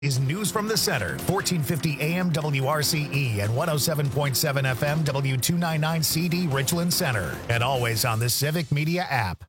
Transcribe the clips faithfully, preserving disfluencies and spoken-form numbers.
Is News from the Center, fourteen fifty A M W R C E and one oh seven point seven F M W two ninety-nine C D Richland Center. And always on the Civic Media app.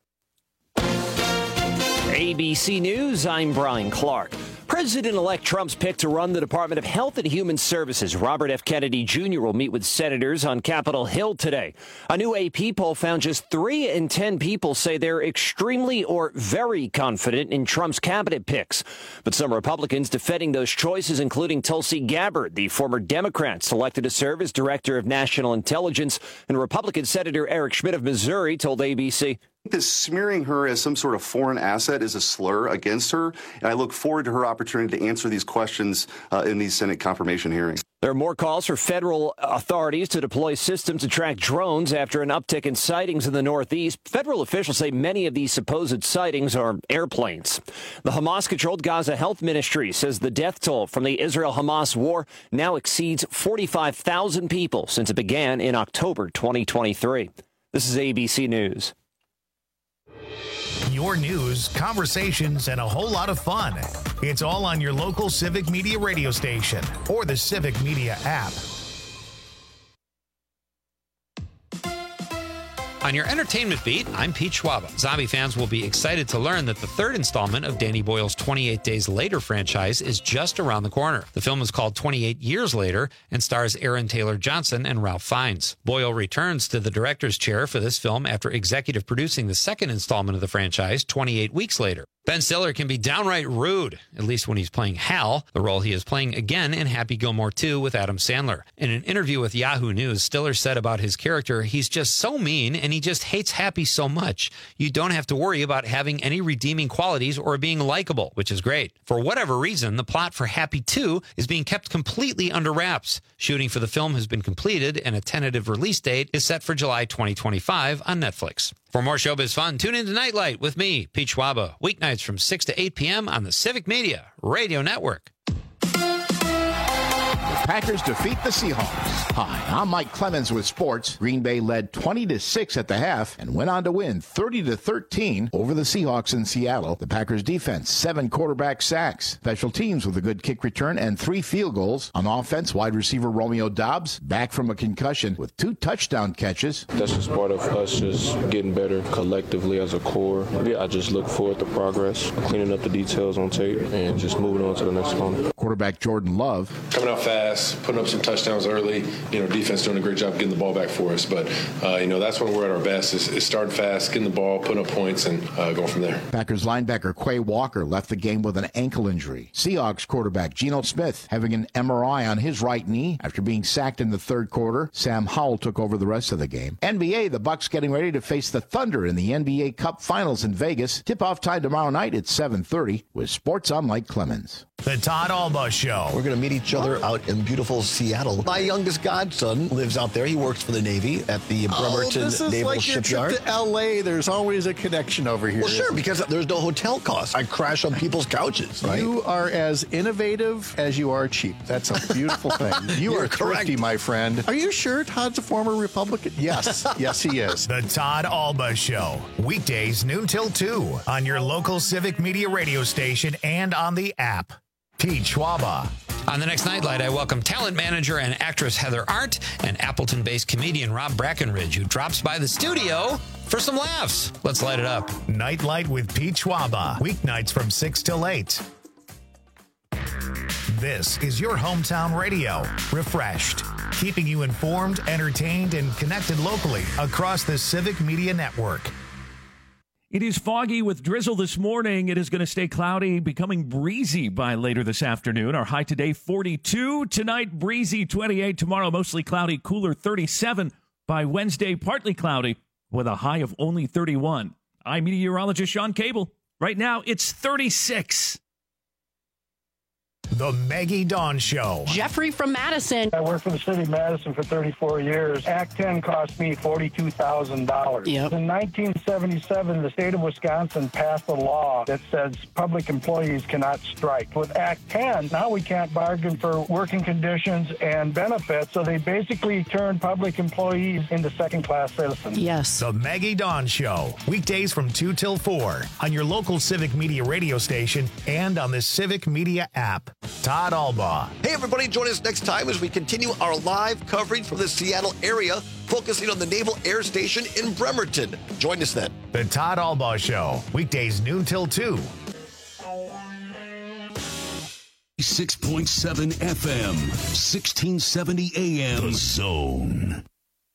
A B C News, I'm Brian Clark. President-elect Trump's pick to run the Department of Health and Human Services, Robert F. Kennedy Junior, will meet with senators on Capitol Hill today. A new A P poll found just three in ten people say they're extremely or very confident in Trump's cabinet picks. But some Republicans defending those choices, including Tulsi Gabbard, the former Democrat selected to serve as Director of National Intelligence, and Republican Senator Eric Schmidt of Missouri told A B C. This smearing her as some sort of foreign asset is a slur against her, and I look forward to her opportunity to answer these questions uh, in these Senate confirmation hearings. There are more calls for federal authorities to deploy systems to track drones after an uptick in sightings in the Northeast. Federal officials say many of these supposed sightings are airplanes. The Hamas-controlled Gaza Health Ministry says the death toll from the Israel-Hamas war now exceeds forty-five thousand people since it began in October twenty twenty-three. This is A B C News. Your news, conversations, and a whole lot of fun. It's all on your local Civic Media radio station or the Civic Media app. On your entertainment beat, I'm Pete Schwaba. Zombie fans will be excited to learn that the third installment of Danny Boyle's twenty-eight Days Later franchise is just around the corner. The film is called twenty-eight Years Later and stars Aaron Taylor Johnson and Ralph Fiennes. Boyle returns to the director's chair for this film after executive producing the second installment of the franchise, twenty-eight Weeks Later. Ben Stiller can be downright rude, at least when he's playing Hal, the role he is playing again in Happy Gilmore two with Adam Sandler. In an interview with Yahoo News, Stiller said about his character, he's just so mean and he just hates Happy so much. You don't have to worry about having any redeeming qualities or being likable, which is great. For whatever reason, the plot for Happy two is being kept completely under wraps. Shooting for the film has been completed and a tentative release date is set for July twenty twenty-five on Netflix. For more showbiz fun, tune in to Nightlight with me, Pete Schwaba, weeknights from six to eight p.m. on the Civic Media Radio Network. Packers defeat the Seahawks. Hi, I'm Mike Clemens with sports. Green Bay led twenty to six at the half and went on to win thirty to thirteen over the Seahawks in Seattle. The Packers defense, seven quarterback sacks. Special teams with a good kick return and three field goals. On offense, wide receiver Romeo Doubs, back from a concussion with two touchdown catches. That's just part of us just getting better collectively as a core. Yeah, I just look forward to progress, cleaning up the details on tape, and just moving on to the next one. Quarterback Jordan Love. Coming out fast, putting up some touchdowns early. You know, defense doing a great job getting the ball back for us. But, uh, you know, that's when we're at our best is, is starting fast, getting the ball, putting up points, and uh, going from there. Packers linebacker Quay Walker left the game with an ankle injury. Seahawks quarterback Geno Smith having an M R I on his right knee after being sacked in the third quarter. Sam Howell took over the rest of the game. N B A, the Bucks getting ready to face the Thunder in the N B A Cup Finals in Vegas. Tip-off time tomorrow night at seven thirty with Sports on Mike Clemens. The Todd Alba Show. We're going to meet each other out in beautiful Seattle. My youngest godson lives out there. He works for the Navy at the Bremerton oh, this is Naval like Shipyard. Your trip to L A, there's always a connection over here. Well, sure, because there's no hotel costs. I crash on people's couches, right? You are as innovative as you are cheap. That's a beautiful thing. You You're are correct. thrifty, my friend. Are you sure Todd's a former Republican? Yes. Yes, he is. The Todd Alba Show. Weekdays noon till two on your local Civic Media radio station and on the app. Pete Schwaba. On the next Nightlight, I welcome talent manager and actress Heather Arndt and Appleton-based comedian Rob Brackenridge, who drops by the studio for some laughs. Let's light it up. Nightlight with Pete Schwaba. Weeknights from six till eight. This is your hometown radio. Refreshed. Keeping you informed, entertained, and connected locally across the Civic Media Network. It is foggy with drizzle this morning. It is going to stay cloudy, becoming breezy by later this afternoon. Our high today, forty-two. Tonight, breezy, twenty-eight. Tomorrow, mostly cloudy, cooler, thirty-seven. By Wednesday, partly cloudy with a high of only thirty-one. I'm meteorologist Sean Cable. Right now, it's thirty-six. The Maggie Dawn Show. Jeffrey from Madison. I worked for the city of Madison for thirty-four years. Act ten cost me forty-two thousand dollars. Yep. In nineteen seventy-seven, the state of Wisconsin passed a law that says public employees cannot strike. With Act ten, now we can't bargain for working conditions and benefits, so they basically turned public employees into second-class citizens. Yes. The Maggie Dawn Show. Weekdays from two till four on your local Civic Media radio station and on the Civic Media app. Todd Albaugh. Hey, everybody, join us next time as we continue our live coverage from the Seattle area, focusing on the Naval Air Station in Bremerton. Join us then. The Todd Albaugh Show, weekdays noon till two. six point seven F M, sixteen seventy A M. The Zone.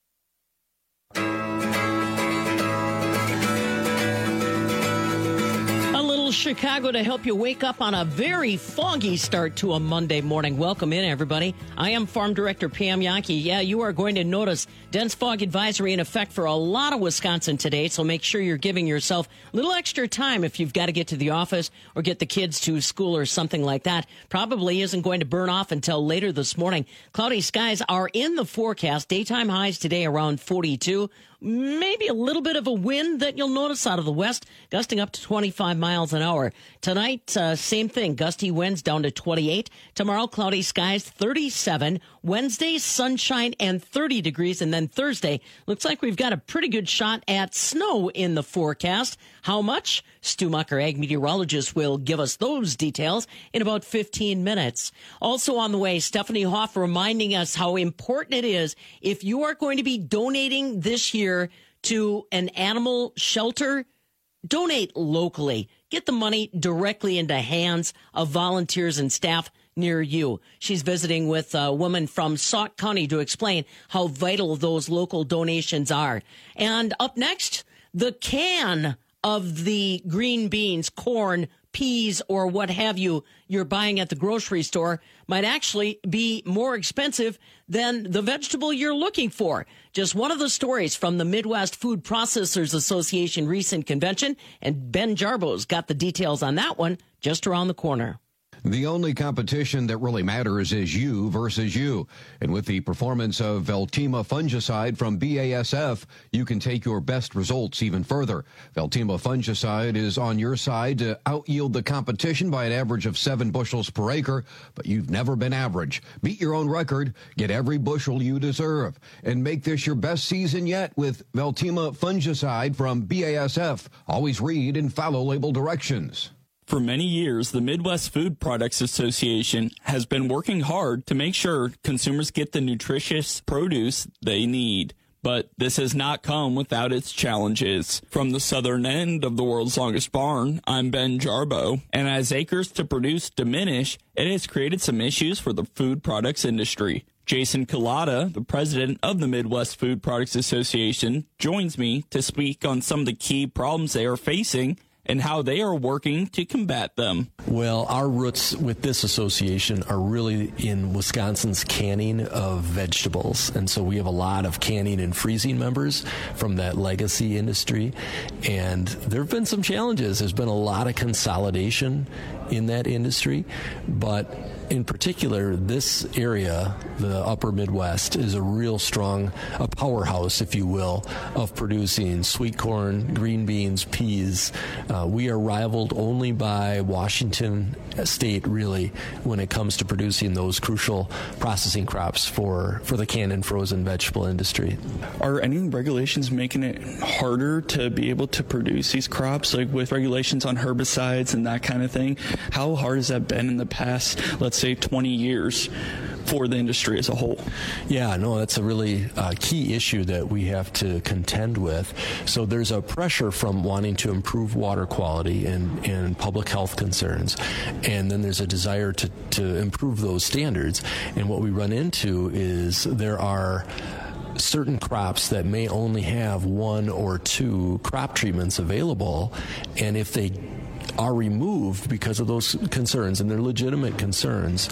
Chicago to help you wake up on a very foggy start to a Monday morning. Welcome in, everybody. I am Farm Director Pam Yankee. Yeah, you are going to notice dense fog advisory in effect for a lot of Wisconsin today, so make sure you're giving yourself a little extra time if you've got to get to the office or get the kids to school or something like that. Probably isn't going to burn off until later this morning. Cloudy skies are in the forecast. Daytime highs today around forty-two. Maybe a little bit of a wind that you'll notice out of the west, gusting up to twenty-five miles an hour. Tonight, uh, same thing, gusty winds down to twenty-eight. Tomorrow, cloudy skies, thirty-seven. Wednesday, sunshine and thirty degrees. And then Thursday, looks like we've got a pretty good shot at snow in the forecast. How much? Stu Mucker, ag meteorologist, will give us those details in about fifteen minutes. Also on the way, Stephanie Hoff reminding us how important it is if you are going to be donating this year to an animal shelter, donate locally. Get the money directly into hands of volunteers and staff near you. She's visiting with a woman from Sauk County to explain how vital those local donations are. And up next, the can of the green beans, corn, peas, or what have you you're buying at the grocery store might actually be more expensive than the vegetable you're looking for. Just one of the stories from the Midwest Food Processors Association recent convention, and Ben Jarbo's got the details on that one just around the corner. The only competition that really matters is you versus you. And with the performance of Veltima fungicide from B A S F, you can take your best results even further. Veltima fungicide is on your side to out-yield the competition by an average of seven bushels per acre, but you've never been average. Beat your own record, get every bushel you deserve, and make this your best season yet with Veltima fungicide from B A S F. Always read and follow label directions. For many years, the Midwest Food Products Association has been working hard to make sure consumers get the nutritious produce they need. But this has not come without its challenges. From the southern end of the world's longest barn, I'm Ben Jarbo. And as acres to produce diminish, it has created some issues for the food products industry. Jason Culata, the president of the Midwest Food Products Association, joins me to speak on some of the key problems they are facing and how they are working to combat them. Well, our roots with this association are really in Wisconsin's canning of vegetables. And so we have a lot of canning and freezing members from that legacy industry. And there have been some challenges. There's been a lot of consolidation in that industry. But in particular, this area, the upper Midwest, is a real strong, a powerhouse, if you will, of producing sweet corn, green beans, peas. Uh, we are rivaled only by Washington State, really, when it comes to producing those crucial processing crops for, for the canned and frozen vegetable industry. Are any regulations making it harder to be able to produce these crops, like with regulations on herbicides and that kind of thing? How hard has that been in the past, let's say, twenty years for the industry as a whole? Yeah, no, that's a really uh, key issue that we have to contend with. So there's a pressure from wanting to improve water quality and, and public health concerns. And then there's a desire to, to improve those standards. And what we run into is there are certain crops that may only have one or two crop treatments available. And if they are removed because of those concerns, and they're legitimate concerns,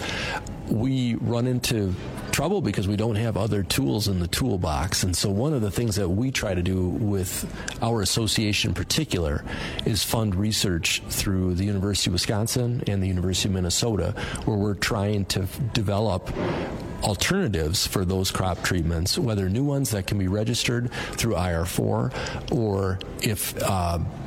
we run into trouble because we don't have other tools in the toolbox. And so one of the things that we try to do with our association in particular is fund research through the University of Wisconsin and the University of Minnesota, where we're trying to develop alternatives for those crop treatments, whether new ones that can be registered through I R four, or if uh,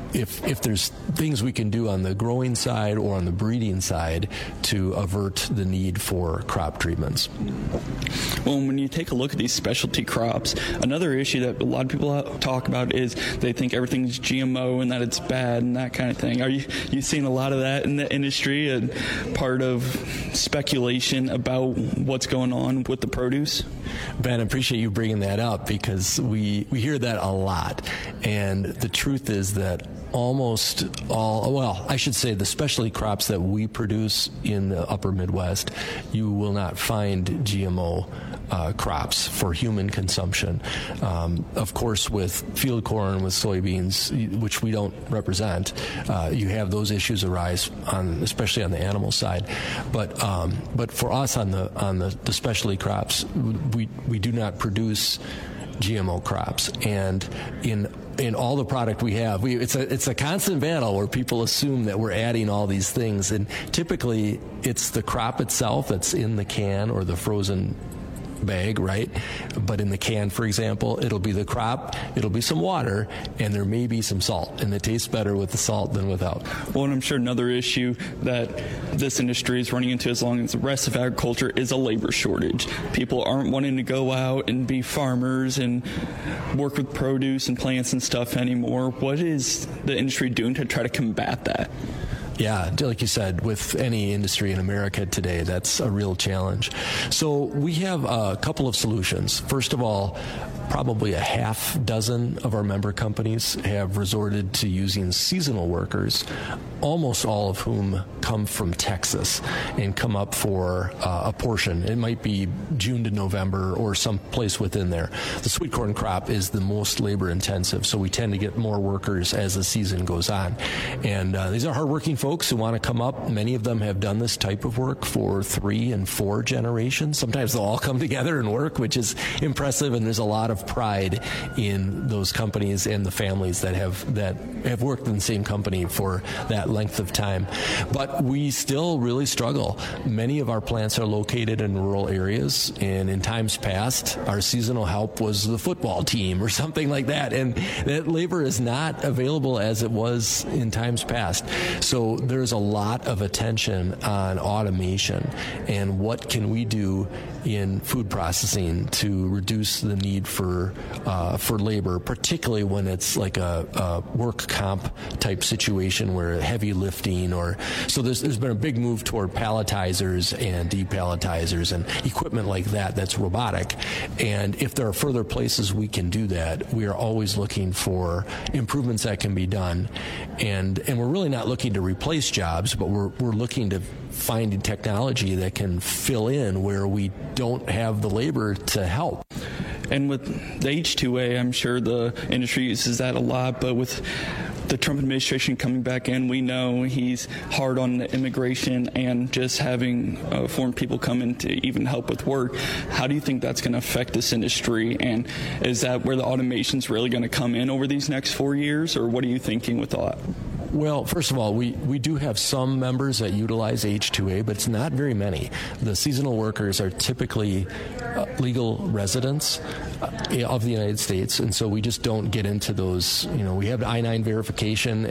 if if there's things we can do on the growing side or on the breeding side to avert the need for crop treatments. Well, when you take a look at these specialty crops, another issue that a lot of people talk about is they think everything's G M O and that it's bad and that kind of thing. Are you you seeing a lot of that in the industry and part of speculation about what's going on with the produce? Ben, I appreciate you bringing that up because we, we hear that a lot. And the truth is that almost all, well, I should say the specialty crops that we produce in the upper Midwest, you will not find G M O uh, crops for human consumption. Um, of course, with field corn, with soybeans, which we don't represent, uh, you have those issues arise on, especially on the animal side. But um, but for us on the on the, the specialty crops, we we do not produce G M O crops, and in in all the product we have, we, it's a it's a constant battle where people assume that we're adding all these things, and typically it's the crop itself that's in the can or the frozen bag, right? But in the can, for example, it'll be the crop, it'll be some water, and there may be some salt, and it tastes better with the salt than without. Well, and I'm sure another issue that this industry is running into, as long as the rest of agriculture, is a labor shortage. People aren't wanting to go out and be farmers and work with produce and plants and stuff anymore. What is the industry doing to try to combat that? Yeah, like you said, with any industry in America today, that's a real challenge. So we have a couple of solutions. First of all, probably a half dozen of our member companies have resorted to using seasonal workers, almost all of whom come from Texas and come up for uh, a portion. It might be June to November or some place within there. The sweet corn crop is the most labor intensive, so we tend to get more workers as the season goes on. And uh, these are hardworking folks who want to come up. Many of them have done this type of work for three and four generations. Sometimes they'll all come together and work, which is impressive, and there's a lot of pride in those companies and the families that have that have worked in the same company for that length of time. But we still really struggle. Many of our plants are located in rural areas, and in times past, our seasonal help was the football team or something like that, and that labor is not available as it was in times past. So there's a lot of attention on automation and what can we do in food processing to reduce the need for uh, for labor, particularly when it's like a, a work comp type situation where heavy lifting or so there's there's been a big move toward palletizers and depalletizers and equipment like that that's robotic. And if there are further places we can do that, we are always looking for improvements that can be done. And and we're really not looking to replace jobs, but we're we're looking to find technology that can fill in where we don't have the labor to help. And with the H two A, I'm sure the industry uses that a lot, but with the Trump administration coming back in, we know he's hard on immigration and just having uh, foreign people come in to even help with work. How do you think that's going to affect this industry? And is that where the automation's really going to come in over these next four years, or what are you thinking with that? Well, first of all, we, we do have some members that utilize H two A, but it's not very many. The seasonal workers are typically uh, legal residents uh, of the United States, and so we just don't get into those. You know, we have I nine verification,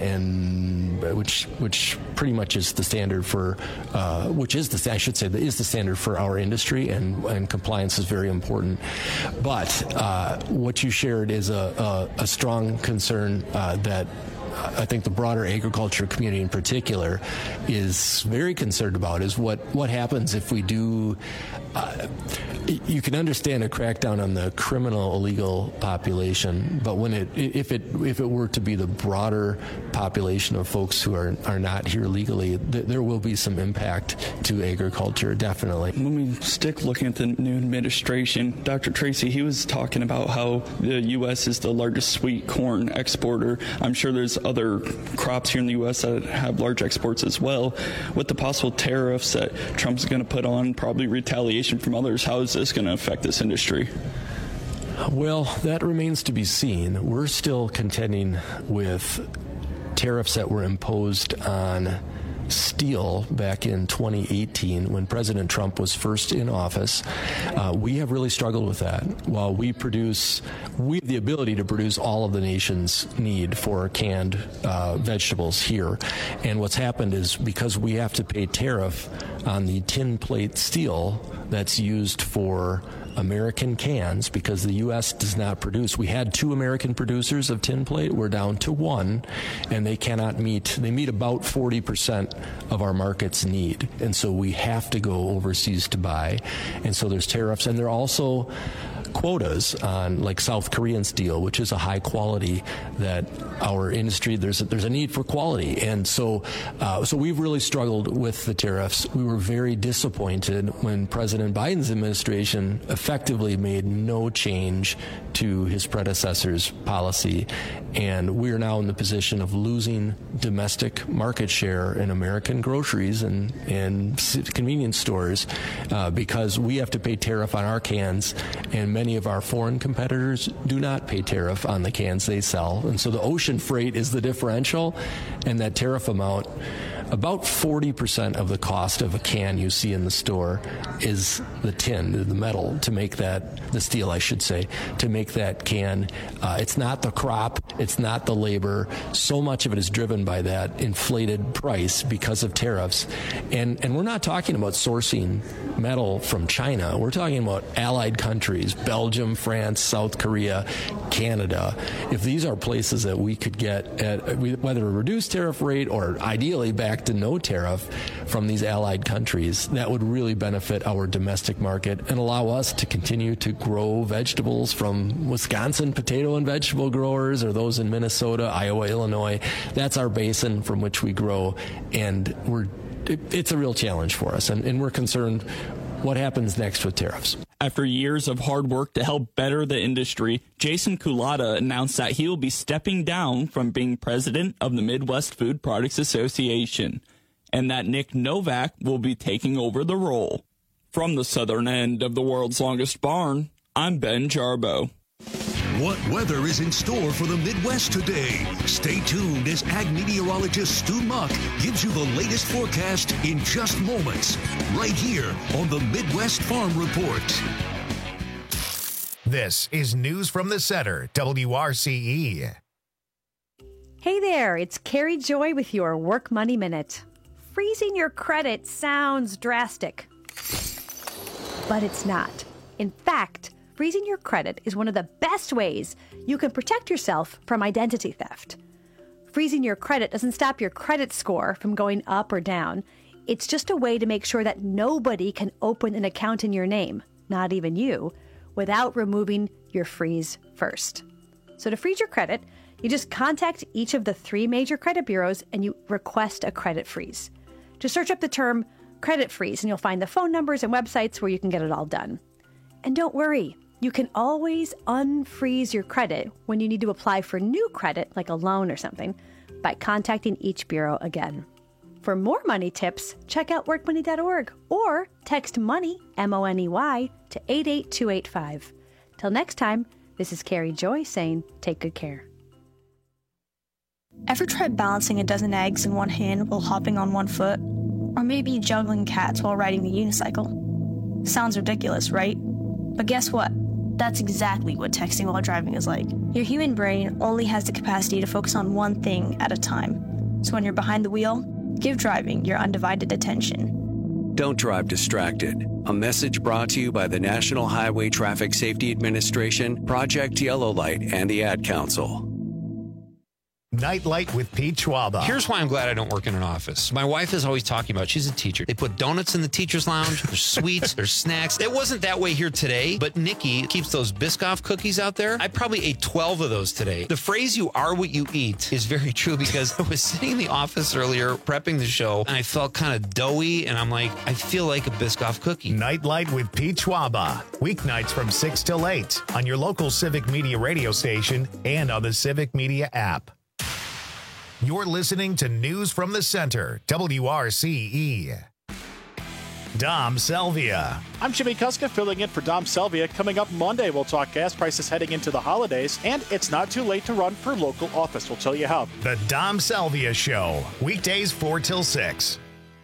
and which which pretty much is the standard for, uh, which is the I should say that is the standard for our industry, and, and compliance is very important. But uh, what you shared is a, a, a strong concern uh, that I think the broader agriculture community in particular is very concerned about is what, what happens if we do, uh, you can understand a crackdown on the criminal illegal population, but when it, if it, if it were to be the broader population of folks who are, are not here legally, th- there will be some impact to agriculture, definitely. When we stick looking at the new administration, Doctor Tracy, he was talking about how the U S is the largest sweet corn exporter. I'm sure there's other crops here in the U S that have large exports as well. With the possible tariffs that Trump's going to put on, probably retaliation from others, how is this going to affect this industry? Well, that remains to be seen. We're still contending with tariffs that were imposed on steel back in twenty eighteen when President Trump was first in office. Uh, we have really struggled with that. While we produce, we have the ability to produce all of the nation's need for canned uh, vegetables here. And what's happened is because we have to pay tariff on the tin plate steel that's used for American cans, because the U S does not produce. We had two American producers of tin plate. We're down to one, and they cannot meet. They meet about forty percent of our market's need, and so we have to go overseas to buy. And so there's tariffs, and there are also quotas on like South Korean steel, which is a high quality that our industry, there's a, there's a need for quality. And so uh, so we've really struggled with the tariffs. We were very disappointed when President Biden's administration effectively made no change to his predecessor's policy. And we're now in the position of losing domestic market share in American groceries and, and convenience stores uh, because we have to pay tariff on our cans, and many of our foreign competitors do not pay tariff on the cans they sell. And so the ocean freight is the differential, and that tariff amount, about forty percent of the cost of a can you see in the store is the tin, the metal, to make that, the steel, I should say, to make that can. Uh, it's not the crop, it's not the labor. So much of it is driven by that inflated price because of tariffs. And, and we're not talking about sourcing metal from China. We're talking about allied countries, Belgium, France, South Korea, Canada. If these are places that we could get at whether a reduced tariff rate or ideally back to no tariff from these allied countries, that would really benefit our domestic market and allow us to continue to grow vegetables from Wisconsin potato and vegetable growers, or those in Minnesota, Iowa, Illinois. That's our basin from which we grow, and we're it, it's a real challenge for us, and, and we're concerned what happens next with tariffs. After years of hard work to help better the industry, Jason Kulata announced that he will be stepping down from being president of the Midwest Food Products Association, and that Nick Novak will be taking over the role. From the southern end of the world's longest barn, I'm Ben Jarbo. What weather is in store for the Midwest today? Stay tuned as ag meteorologist Stu Muck gives you the latest forecast in just moments, right here on the Midwest Farm Report. This is News from the Center, W R C E. Hey there, it's Carrie Joy with your Work Money Minute. Freezing your credit sounds drastic, but it's not. In fact, freezing your credit is one of the best ways you can protect yourself from identity theft. Freezing your credit doesn't stop your credit score from going up or down. It's just a way to make sure that nobody can open an account in your name, not even you, without removing your freeze first. So to freeze your credit, you just contact each of the three major credit bureaus and you request a credit freeze. Just search up the term credit freeze and you'll find the phone numbers and websites where you can get it all done. And don't worry, you can always unfreeze your credit when you need to apply for new credit, like a loan or something, by contacting each bureau again. For more money tips, check out work money dot org or text MONEY, M O N E Y, to eight eight two eight five. Till next time, this is Carrie Joy saying take good care. Ever tried balancing a dozen eggs in one hand while hopping on one foot? Or maybe juggling cats while riding the unicycle? Sounds ridiculous, right? But guess what? That's exactly what texting while driving is like. Your human brain only has the capacity to focus on one thing at a time. So when you're behind the wheel, give driving your undivided attention. Don't drive distracted. A message brought to you by the National Highway Traffic Safety Administration, Project Yellow Light, and the Ad Council. Nightlight with Pete Schwaba. Here's why I'm glad I don't work in an office. My wife is always talking about, she's a teacher. They put donuts in the teacher's lounge. There's sweets. There's snacks. It wasn't that way here today, but Nikki keeps those Biscoff cookies out there. I probably ate twelve of those today. The phrase, you are what you eat, is very true because I was sitting in the office earlier prepping the show and I felt kind of doughy and I'm like, I feel like a Biscoff cookie. Nightlight with Pete Schwaba. Weeknights from six till eight on your local Civic Media radio station and on the Civic Media app. You're listening to News from the Center, W R C E. Dom Selvia. I'm Jimmy Kuska filling in for Dom Selvia. Coming up Monday, we'll talk gas prices heading into the holidays, and it's not too late to run for local office. We'll tell you how. The Dom Selvia Show, weekdays four till six.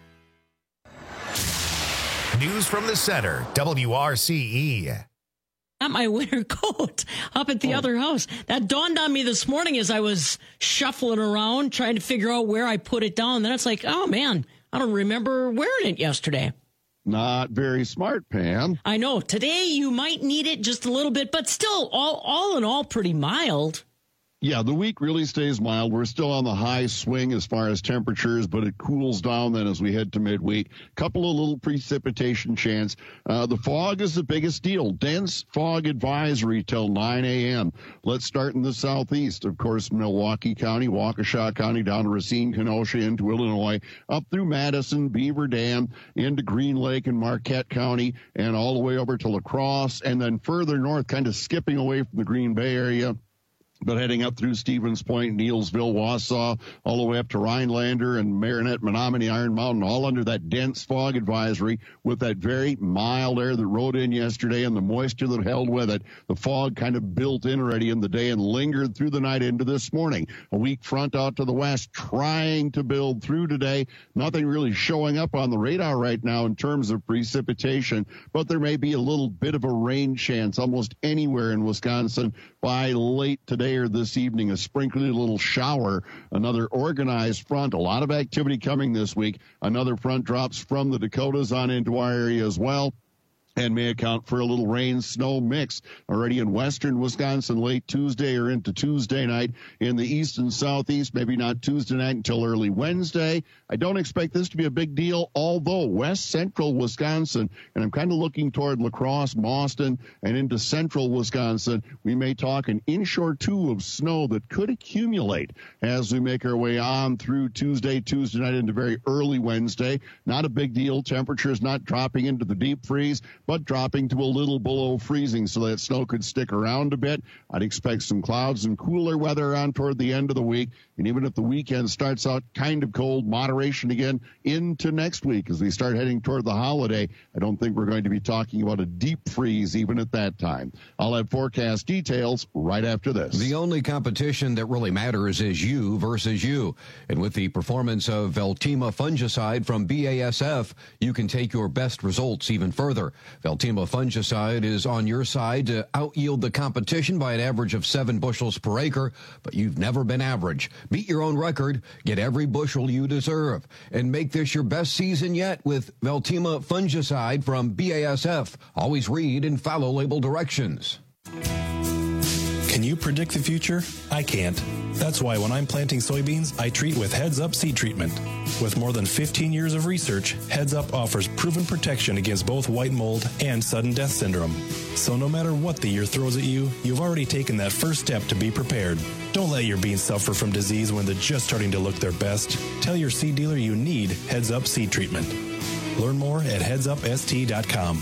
News from the center, W R C E. Got my winter coat up at the oh. other house. That dawned on me this morning as I was shuffling around trying to figure out where I put it down. Then it's like, oh man, I don't remember wearing it yesterday. Not very smart, Pam. I know. Today you might need it just a little bit, but still, all, all in all, pretty mild. Yeah, the week really stays mild. We're still on the high swing as far as temperatures, but it cools down then as we head to midweek. Couple of little precipitation chance. Uh, the fog is the biggest deal. Dense fog advisory till nine a.m. Let's start in the southeast. Of course, Milwaukee County, Waukesha County, down to Racine, Kenosha, into Illinois, up through Madison, Beaver Dam, into Green Lake and Marquette County, and all the way over to La Crosse, and then further north, kind of skipping away from the Green Bay area, but heading up through Stevens Point, Neilsville, Wausau, all the way up to Rhinelander and Marinette, Menominee, Iron Mountain, all under that dense fog advisory with that very mild air that rode in yesterday and the moisture that held with it. The fog kind of built in already in the day and lingered through the night into this morning. A weak front out to the west trying to build through today. Nothing really showing up on the radar right now in terms of precipitation, but there may be a little bit of a rain chance almost anywhere in Wisconsin by late today or this evening, a sprinkly little shower, another organized front, a lot of activity coming this week. Another front drops from the Dakotas on into our area as well, and may account for a little rain snow mix already in western Wisconsin late Tuesday or into Tuesday night. In the east and southeast, maybe not Tuesday night until early Wednesday. I don't expect this to be a big deal, although west central Wisconsin, and I'm kind of looking toward La Crosse, Mauston, and into central Wisconsin, we may talk an inch or two of snow that could accumulate as we make our way on through Tuesday, Tuesday night into very early Wednesday. Not a big deal. Temperatures not dropping into the deep freeze, but dropping to a little below freezing, so that snow could stick around a bit. I'd expect some clouds and cooler weather on toward the end of the week. And even if the weekend starts out kind of cold, moderation again into next week as we start heading toward the holiday. I don't think we're going to be talking about a deep freeze even at that time. I'll have forecast details right after this. The only competition that really matters is you versus you. And with the performance of Veltima fungicide from B A S F, you can take your best results even further. Veltima fungicide is on your side to out-yield the competition by an average of seven bushels per acre, but you've never been average. Beat your own record, get every bushel you deserve, and make this your best season yet with Veltima fungicide from B A S F. Always read and follow label directions. Can you predict the future? I can't. That's why when I'm planting soybeans, I treat with Heads Up seed treatment. With more than fifteen years of research, Heads Up offers proven protection against both white mold and sudden death syndrome. So no matter what the year throws at you, you've already taken that first step to be prepared. Don't let your beans suffer from disease when they're just starting to look their best. Tell your seed dealer you need Heads Up seed treatment. Learn more at heads up s t dot com.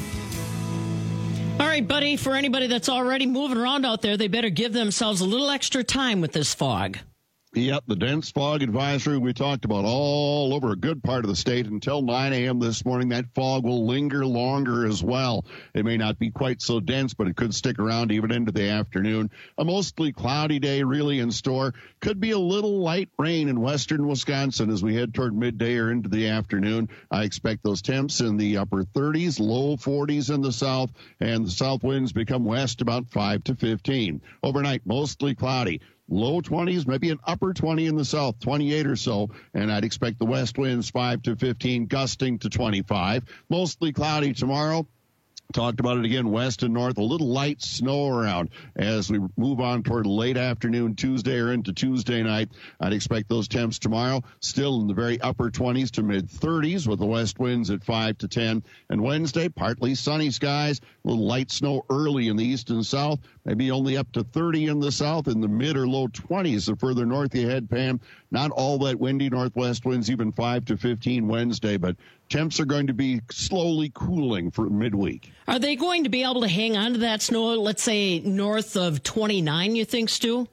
All right, buddy, for anybody that's already moving around out there, they better give themselves a little extra time with this fog. Yep, the dense fog advisory we talked about all over a good part of the state until nine a.m. this morning. That fog will linger longer as well. It may not be quite so dense, but it could stick around even into the afternoon. A mostly cloudy day really in store. Could be a little light rain in western Wisconsin as we head toward midday or into the afternoon. I expect those temps in the upper thirties, low forties in the south, and the south winds become west about five to fifteen. Overnight, mostly cloudy. Low twenties, maybe an upper twenty in the south, twenty-eight or so. And I'd expect the west winds five to fifteen, gusting to twenty-five. Mostly cloudy tomorrow. Talked about it again, west and north, a little light snow around as we move on toward late afternoon Tuesday or into Tuesday night. I'd expect those temps tomorrow still in the very upper twenties to mid thirties with the west winds at five to ten. And Wednesday, partly sunny skies, a little light snow early in the east and south, maybe only up to thirty in the south, in the mid or low twenties the further north you head, Pam. Not all that windy northwest winds, even five to fifteen Wednesday, but temps are going to be slowly cooling for midweek. Are they going to be able to hang on to that snow, let's say, north of twenty-nine, you think, Stu?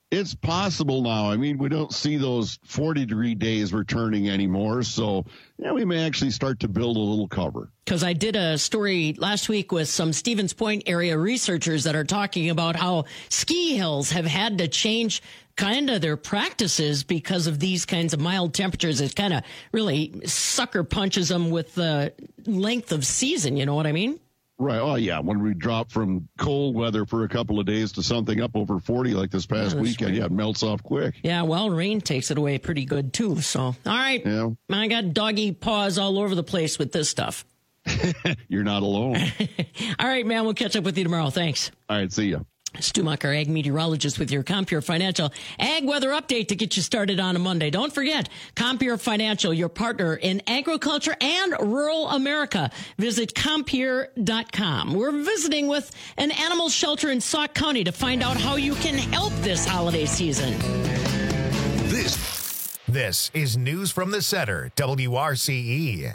It's possible now. I mean, we don't see those forty degree days returning anymore. So yeah, we may actually start to build a little cover. Because I did a story last week with some Stevens Point area researchers that are talking about how ski hills have had to change kind of their practices because of these kinds of mild temperatures. It kind of really sucker punches them with the length of season. You know what I mean? Right. Oh, yeah. When we drop from cold weather for a couple of days to something up over forty like this past yeah, weekend, right. yeah, it melts off quick. Yeah, well, rain takes it away pretty good, too. So, all right. Yeah. I got doggy paws all over the place with this stuff. You're not alone. All right, man. We'll catch up with you tomorrow. Thanks. All right. See ya. Stu Muck, our ag meteorologist with your Compure Financial Ag Weather Update to get you started on a Monday. Don't forget, Compure Financial, your partner in agriculture and rural America. Visit Compure dot com. We're visiting with an animal shelter in Sauk County to find out how you can help this holiday season. This, this is News from the Center, W R C E.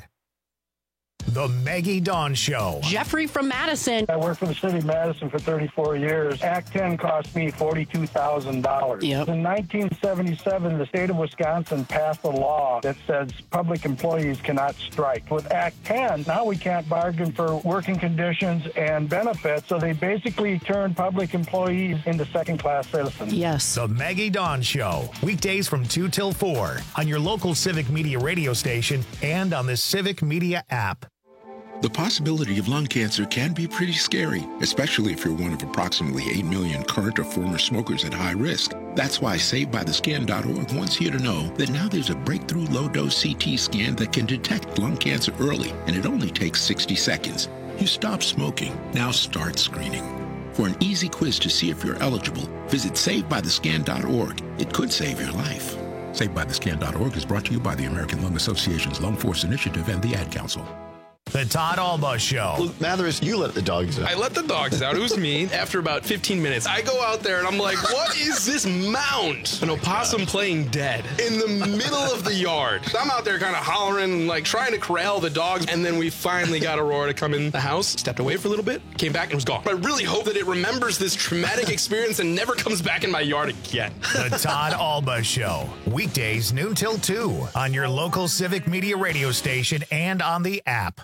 The Maggie Dawn Show. Jeffrey from Madison. I worked for the city of Madison for thirty-four years. Act ten cost me forty-two thousand dollars. Yep. In nineteen seventy-seven, the state of Wisconsin passed a law that says public employees cannot strike. With Act ten, now we can't bargain for working conditions and benefits, so they basically turned public employees into second-class citizens. Yes. The Maggie Dawn Show. Weekdays from two till four on your local Civic Media radio station and on the Civic Media app. The possibility of lung cancer can be pretty scary, especially if you're one of approximately eight million current or former smokers at high risk. That's why Saved By The Scan dot org wants you to know that now there's a breakthrough low-dose C T scan that can detect lung cancer early, and it only takes sixty seconds. You stop smoking, now start screening. For an easy quiz to see if you're eligible, visit Saved By The Scan dot org. It could save your life. Saved By The Scan dot org is brought to you by the American Lung Association's Lung Force Initiative and the Ad Council. The Todd Alba Show. Well, Mathers, you let the dogs out. I let the dogs out. It was me. After about fifteen minutes, I go out there and I'm like, what is this mound? An opossum playing dead in the middle of the yard. I'm out there kind of hollering, like trying to corral the dogs. And then we finally got Aurora to come in the house, stepped away for a little bit, came back and was gone. I really hope that it remembers this traumatic experience and never comes back in my yard again. The Todd Alba Show. Weekdays noon till two on your local Civic Media radio station and on the app.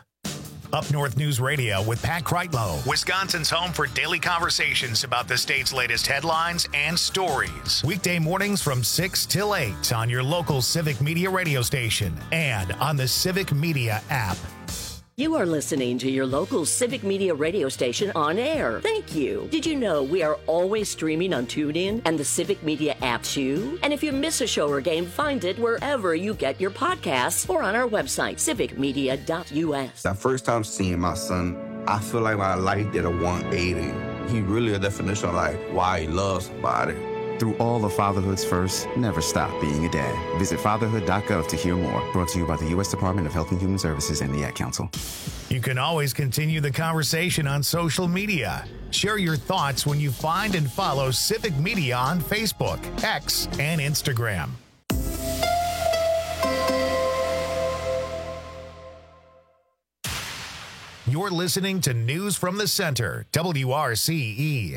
Up North News Radio with Pat Kreitlow, Wisconsin's home for daily conversations about the state's latest headlines and stories. Weekday mornings from six till eight on your local Civic Media radio station and on the Civic Media app. You are listening to your local Civic Media radio station on air. Thank you. Did you know we are always streaming on TuneIn and the Civic Media app too? And if you miss a show or game, find it wherever you get your podcasts or on our website, civic media dot u s. The first time seeing my son, I feel like my life did a one eighty. He really a definition of like why he loves somebody. Through all of fatherhood's first, never stop being a dad. Visit fatherhood dot gov to hear more. Brought to you by the U S Department of Health and Human Services and the Ad Council. You can always continue the conversation on social media. Share your thoughts when you find and follow Civic Media on Facebook, X, and Instagram. You're listening to News from the Center, W R C E.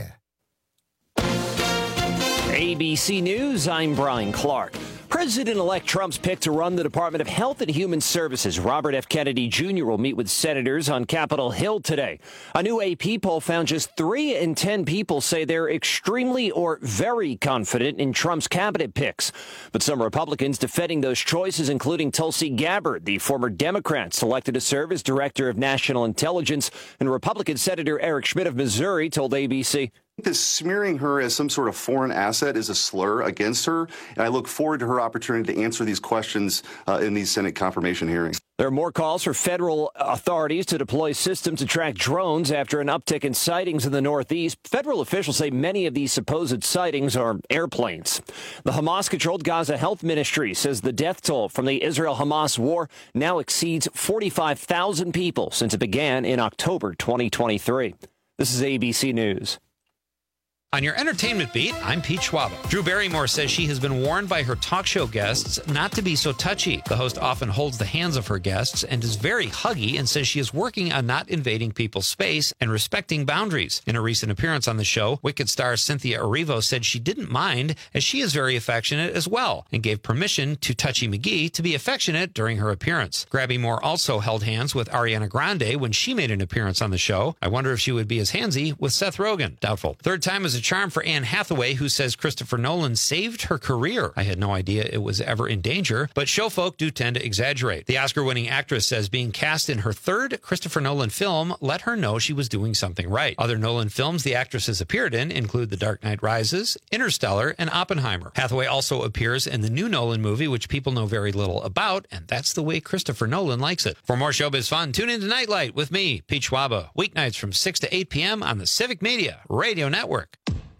A B C News, I'm Brian Clark. President-elect Trump's pick to run the Department of Health and Human Services, Robert F. Kennedy Junior, will meet with senators on Capitol Hill today. A new A P poll found just three in ten people say they're extremely or very confident in Trump's cabinet picks. But some Republicans defending those choices, including Tulsi Gabbard, the former Democrat selected to serve as Director of National Intelligence, and Republican Senator Eric Schmidt of Missouri told A B C. This smearing her as some sort of foreign asset is a slur against her, and I look forward to her opportunity to answer these questions uh, in these Senate confirmation hearings. There are more calls for federal authorities to deploy systems to track drones after an uptick in sightings in the Northeast. Federal officials say many of these supposed sightings are airplanes. The Hamas-controlled Gaza Health Ministry says the death toll from the Israel-Hamas war now exceeds forty-five thousand people since it began in October twenty twenty-three. This is A B C News. On your entertainment beat, I'm Pete Schwaba. Drew Barrymore says she has been warned by her talk show guests not to be so touchy. The host often holds the hands of her guests and is very huggy and says she is working on not invading people's space and respecting boundaries. In a recent appearance on the show, Wicked star Cynthia Erivo said she didn't mind as she is very affectionate as well and gave permission to Touchy McGee to be affectionate during her appearance. Grabby Moore also held hands with Ariana Grande when she made an appearance on the show. I wonder if she would be as handsy with Seth Rogen. Doubtful. Third time is a charm for Anne Hathaway, who says Christopher Nolan saved her career. I had no idea it was ever in danger, but show folk do tend to exaggerate. The Oscar-winning actress says being cast in her third Christopher Nolan film let her know she was doing something right. Other Nolan films the actress has appeared in include The Dark Knight Rises, Interstellar, and Oppenheimer. Hathaway also appears in the new Nolan movie, which people know very little about, and that's the way Christopher Nolan likes it. For more showbiz fun, tune into Nightlight with me, Pete Schwaba, weeknights from six to eight p.m. on the Civic Media Radio Network.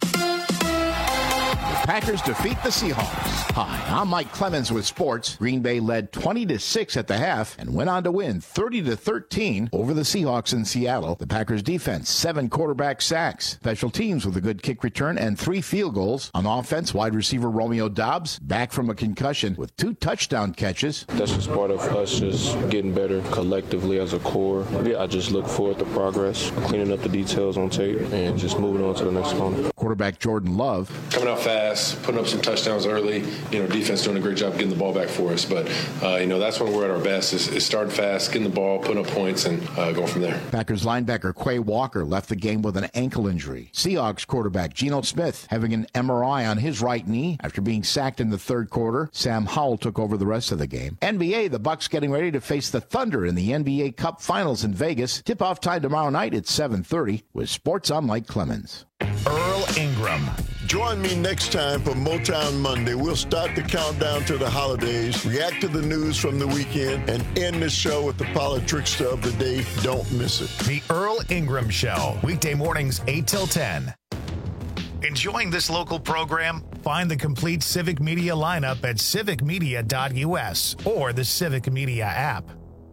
Packers defeat the Seahawks. Hi, I'm Mike Clemens with sports. Green Bay led twenty to six at the half and went on to win thirty to thirteen over the Seahawks in Seattle. The Packers defense, seven quarterback sacks. Special teams with a good kick return and three field goals. On offense, wide receiver Romeo Doubs, back from a concussion with two touchdown catches. That's just part of us just getting better collectively as a core. I just look forward to progress, cleaning up the details on tape, and just moving on to the next opponent. Quarterback Jordan Love. Coming out fast, putting up some touchdowns early. You know, defense doing a great job getting the ball back for us. But, uh, you know, that's when we're at our best is, is starting fast, getting the ball, putting up points, and uh, going from there. Packers linebacker Quay Walker left the game with an ankle injury. Seahawks quarterback Geno Smith having an M R I on his right knee after being sacked in the third quarter. Sam Howell took over the rest of the game. N B A, the Bucks getting ready to face the Thunder in the N B A Cup Finals in Vegas. Tip-off time tomorrow night at seven thirty with Sports on Mike Clemens. Earl Ingram. Join me next time for Motown Monday. We'll start the countdown to the holidays, react to the news from the weekend, and end the show with the politrickster of the day. Don't miss it. The Earl Ingram Show, weekday mornings eight till ten. Enjoying this local program? Find the complete Civic Media lineup at civic media dot u s or the Civic Media app.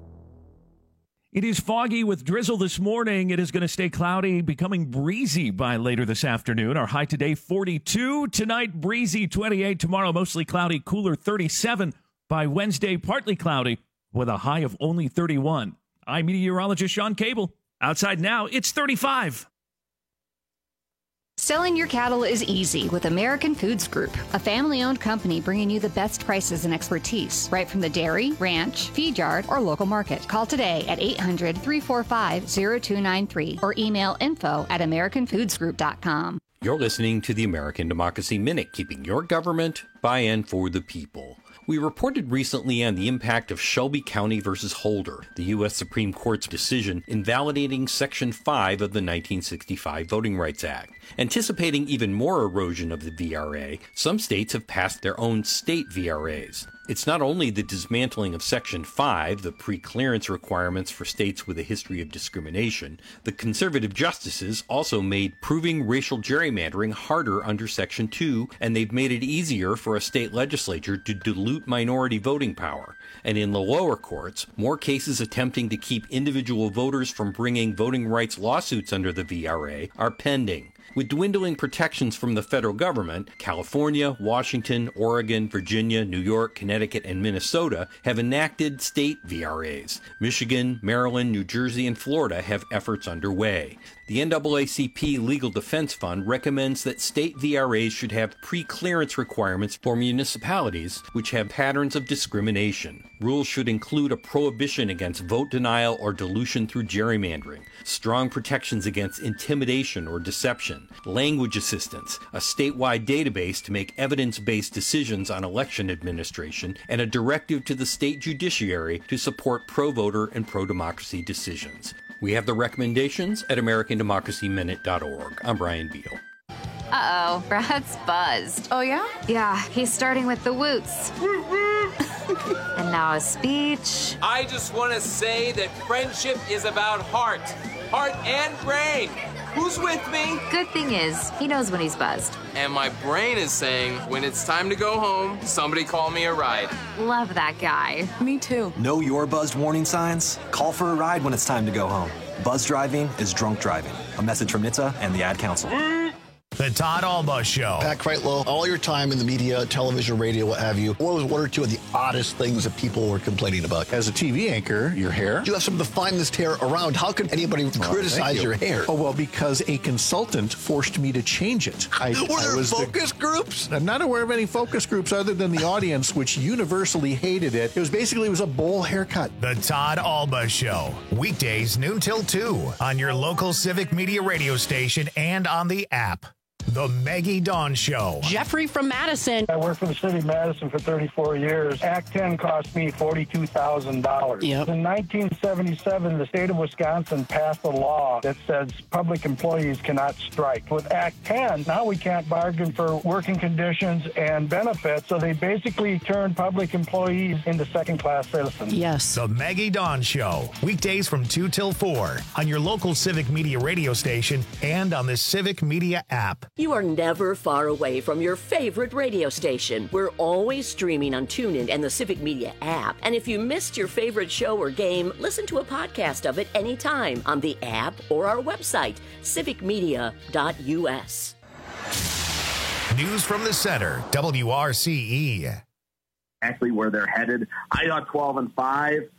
It is foggy with drizzle this morning. It is going to stay cloudy, becoming breezy by later this afternoon. Our high today, forty-two. Tonight, breezy, twenty-eight. Tomorrow, mostly cloudy, cooler, thirty-seven. By Wednesday, partly cloudy with a high of only thirty-one. I'm meteorologist Sean Cable. Outside now, it's thirty-five. Selling your cattle is easy with American Foods Group, a family-owned company bringing you the best prices and expertise, right from the dairy, ranch, feed yard, or local market. Call today at eight hundred, three four five, zero two nine three or email info at american foods group dot com. You're listening to the American Democracy Minute, keeping your government by and for the people. We reported recently on the impact of Shelby County versus Holder, the U S Supreme Court's decision invalidating Section five of the nineteen sixty-five Voting Rights Act. Anticipating even more erosion of the V R A, some states have passed their own state V R As. It's not only the dismantling of Section five, the pre-clearance requirements for states with a history of discrimination. The conservative justices also made proving racial gerrymandering harder under Section two, and they've made it easier for a state legislature to dilute minority voting power. And in the lower courts, more cases attempting to keep individual voters from bringing voting rights lawsuits under the V R A are pending. With dwindling protections from the federal government, California, Washington, Oregon, Virginia, New York, Connecticut, and Minnesota have enacted state V R As. Michigan, Maryland, New Jersey, and Florida have efforts underway. The N double A C P Legal Defense Fund recommends that state V R As should have pre-clearance requirements for municipalities which have patterns of discrimination. Rules should include a prohibition against vote denial or dilution through gerrymandering, strong protections against intimidation or deception, language assistance, a statewide database to make evidence-based decisions on election administration, and a directive to the state judiciary to support pro-voter and pro-democracy decisions. We have the recommendations at american democracy minute dot org. I'm Brian Beal. Uh-oh, Brad's buzzed. Oh, yeah? Yeah, he's starting with the woots. And now a speech. I just want to say that friendship is about heart. Heart and brain. Who's with me? Good thing is, he knows when he's buzzed. And my brain is saying, when it's time to go home, somebody call me a ride. Love that guy. Me too. Know your buzzed warning signs? Call for a ride when it's time to go home. Buzz driving is drunk driving. A message from N H T S A and the Ad Council. The Todd Alba Show. Pat Kreitlow, all your time in the media, television, radio, what have you, what was one or two of the oddest things that people were complaining about? As a T V anchor, your hair. You have some of the finest hair around. How can anybody Oh, criticize you. your hair? Oh, well, because a consultant forced me to change it. I, Were I there was focus the, groups? I'm not aware of any focus groups other than the audience, which universally hated it. It was basically it was a bowl haircut. The Todd Alba Show. Weekdays noon till two on your local Civic Media radio station and on the app. The Maggie Dawn Show. Jeffrey from Madison. I worked for the city of Madison for thirty-four years. Act ten cost me forty-two thousand dollars. Yep. In nineteen seventy-seven, the state of Wisconsin passed a law that says public employees cannot strike. With Act ten, now we can't bargain for working conditions and benefits, so they basically turned public employees into second-class citizens. Yes. The Maggie Dawn Show. Weekdays from two till four on your local Civic Media radio station and on the Civic Media app. You are never far away from your favorite radio station. We're always streaming on TuneIn and the Civic Media app. And if you missed your favorite show or game, listen to a podcast of it anytime on the app or our website, civic media dot u s. News from the center, W R C E. Actually, where they're headed. I got twelve and five.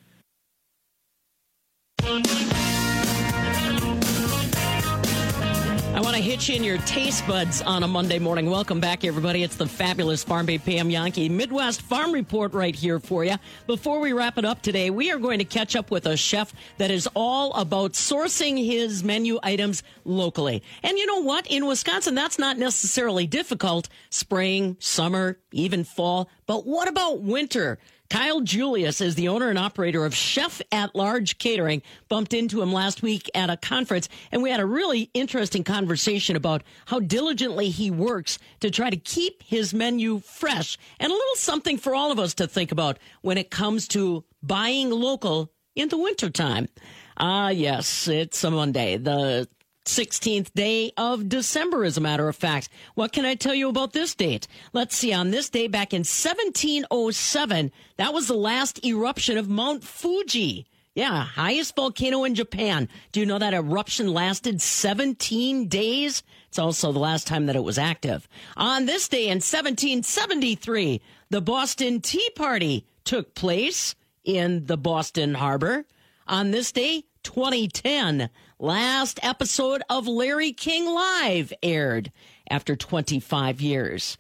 I want to hit you in your taste buds on a Monday morning. Welcome back, everybody. It's the fabulous Farm Babe Pam Yankee Midwest Farm Report right here for you. Before we wrap it up today, we are going to catch up with a chef that is all about sourcing his menu items locally. And you know what? In Wisconsin, that's not necessarily difficult. Spring, summer, even fall. But what about winter? Kyle Julius is the owner and operator of Chef at Large Catering. Bumped into him last week at a conference, and we had a really interesting conversation about how diligently he works to try to keep his menu fresh, and a little something for all of us to think about when it comes to buying local in the wintertime. Ah, uh, yes, it's a Monday. The sixteenth day of December, as a matter of fact. What can I tell you about this date? Let's see. On this day back in seventeen oh seven, that was the last eruption of Mount Fuji. Yeah, highest volcano in Japan. Do you know that eruption lasted seventeen days? It's also the last time that it was active. On this day in seventeen seventy-three, the Boston Tea Party took place in the Boston Harbor. On this day, twenty ten, last episode of Larry King Live aired after twenty-five years.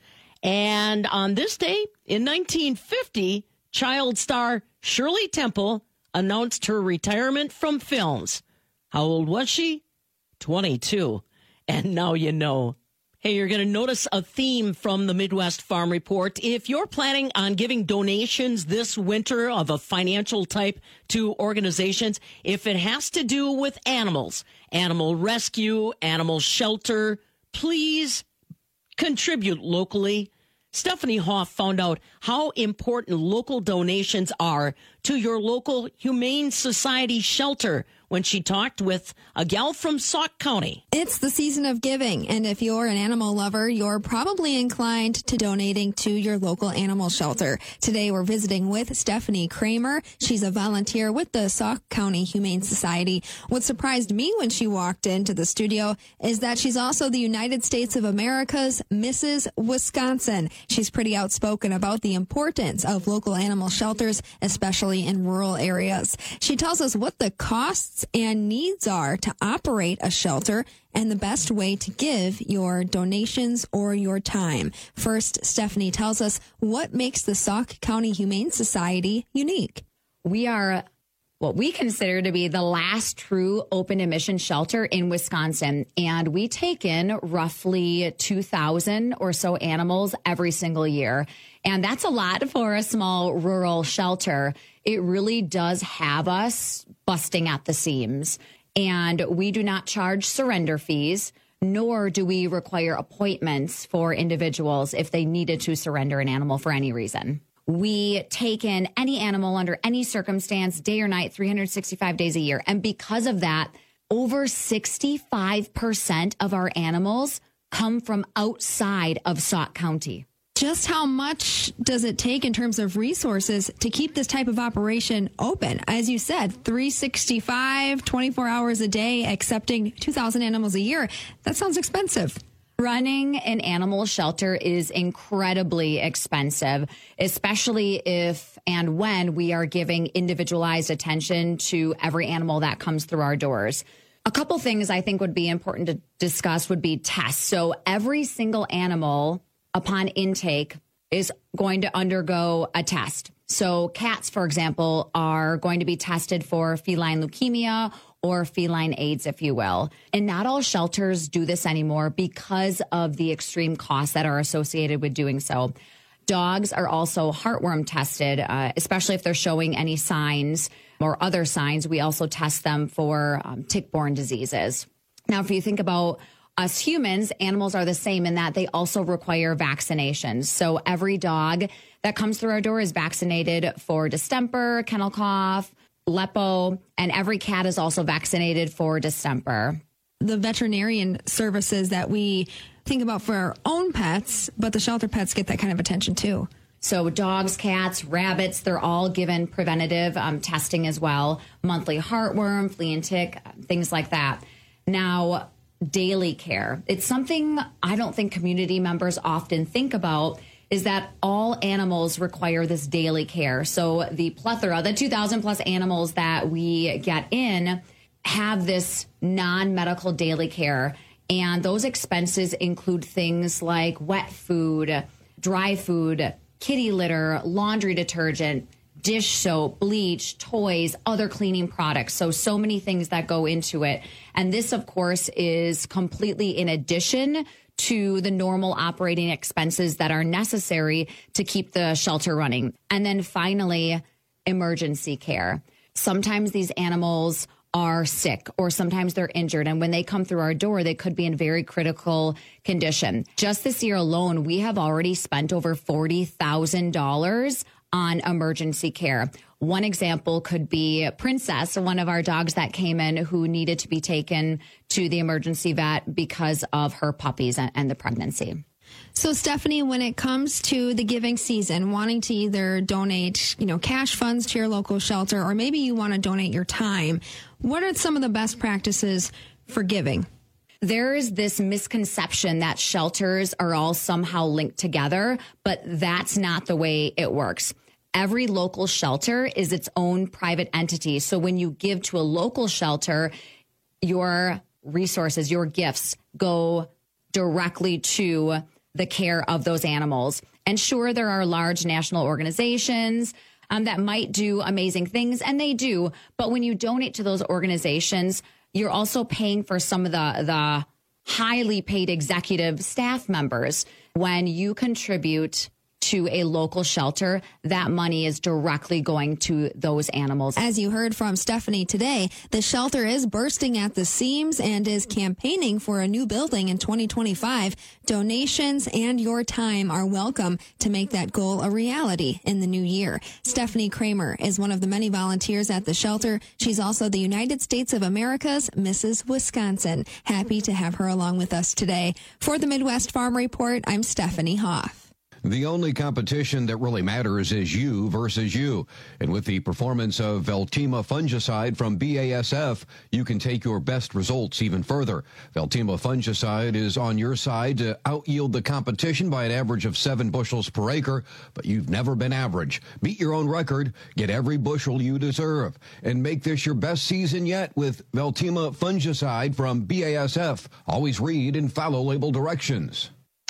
And on this day, in nineteen fifty, child star Shirley Temple announced her retirement from films. How old was she? twenty-two. And now you know. Hey, you're going to notice a theme from the Midwest Farm Report. If you're planning on giving donations this winter of a financial type to organizations, if it has to do with animals, animal rescue, animal shelter, please contribute locally. Stephanie Hoff found out how important local donations are to your local Humane Society shelter when she talked with a gal from Sauk County. It's the season of giving, and if you're an animal lover, you're probably inclined to donating to your local animal shelter. Today, we're visiting with Stephanie Kramer. She's a volunteer with the Sauk County Humane Society. What surprised me when she walked into the studio is that she's also the United States of America's Missus Wisconsin. She's pretty outspoken about the importance of local animal shelters, especially in rural areas. She tells us what the costs and needs are to operate a shelter and the best way to give your donations or your time. First, Stephanie tells us what makes the Sauk County Humane Society unique. We are what we consider to be the last true open admission shelter in Wisconsin. And we take in roughly two thousand or so animals every single year. And that's a lot for a small rural shelter. It really does have us busting at the seams. And we do not charge surrender fees, nor do we require appointments for individuals if they needed to surrender an animal for any reason. We take in any animal under any circumstance, day or night, three hundred sixty-five days a year. And because of that, over sixty-five percent of our animals come from outside of Sauk County. Just how much does it take in terms of resources to keep this type of operation open? As you said, three sixty-five, twenty-four hours a day, accepting two thousand animals a year. That sounds expensive. Running an animal shelter is incredibly expensive, especially if and when we are giving individualized attention to every animal that comes through our doors. A couple things I think would be important to discuss would be tests. So every single animal upon intake is going to undergo a test. So cats, for example, are going to be tested for feline leukemia or feline AIDS, if you will. And not all shelters do this anymore because of the extreme costs that are associated with doing so. Dogs are also heartworm tested, uh, especially if they're showing any signs or other signs. We also test them for um, tick-borne diseases. Now, if you think about us humans, animals are the same in that they also require vaccinations. So every dog that comes through our door is vaccinated for distemper, kennel cough, Lepo, and every cat is also vaccinated for distemper. The veterinarian services that we think about for our own pets, but the shelter pets get that kind of attention too. So dogs, cats, rabbits, they're all given preventative um, testing as well. Monthly heartworm, flea and tick, things like that. Now, daily care. It's something I don't think community members often think about, is that all animals require this daily care. So the plethora, the two thousand plus animals that we get in have this non-medical daily care. And those expenses include things like wet food, dry food, kitty litter, laundry detergent, dish soap, bleach, toys, other cleaning products. So, so many things that go into it. And this, of course, is completely in addition to the normal operating expenses that are necessary to keep the shelter running. And then finally, emergency care. Sometimes these animals are sick or sometimes they're injured. And when they come through our door, they could be in very critical condition. Just this year alone, we have already spent over forty thousand dollars on emergency care. One example could be Princess, one of our dogs that came in who needed to be taken to the emergency vet because of her puppies and the pregnancy. So, Stephanie, when it comes to the giving season, wanting to either donate, you know, cash funds to your local shelter, or maybe you want to donate your time, what are some of the best practices for giving? There is this misconception that shelters are all somehow linked together, but that's not the way it works. Every local shelter is its own private entity. So when you give to a local shelter, your resources, your gifts go directly to the care of those animals. And sure, there are large national organizations um, that might do amazing things, and they do. But when you donate to those organizations, you're also paying for some of the, the highly paid executive staff members. When you contribute to a local shelter, that money is directly going to those animals. As you heard from Stephanie today, the shelter is bursting at the seams and is campaigning for a new building in twenty twenty-five. Donations and your time are welcome to make that goal a reality in the new year. Stephanie Kramer is one of the many volunteers at the shelter. She's also the United States of America's Missus Wisconsin. Happy to have her along with us today. For the Midwest Farm Report, I'm Stephanie Hoff. The only competition that really matters is you versus you. And with the performance of Veltima fungicide from B A S F, you can take your best results even further. Veltima fungicide is on your side to out-yield the competition by an average of seven bushels per acre, but you've never been average. Beat your own record, get every bushel you deserve, and make this your best season yet with Veltima fungicide from B A S F. Always read and follow label directions.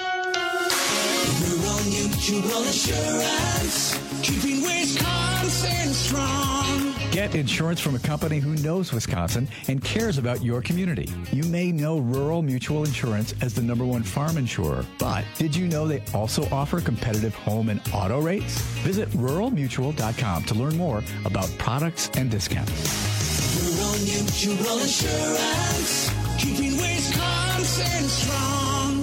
Rural Mutual Insurance, keeping Wisconsin strong. Get insurance from a company who knows Wisconsin and cares about your community. You may know Rural Mutual Insurance as the number one farm insurer, but did you know they also offer competitive home and auto rates? Visit rural mutual dot com to learn more about products and discounts. Rural Mutual Insurance, keeping Wisconsin strong.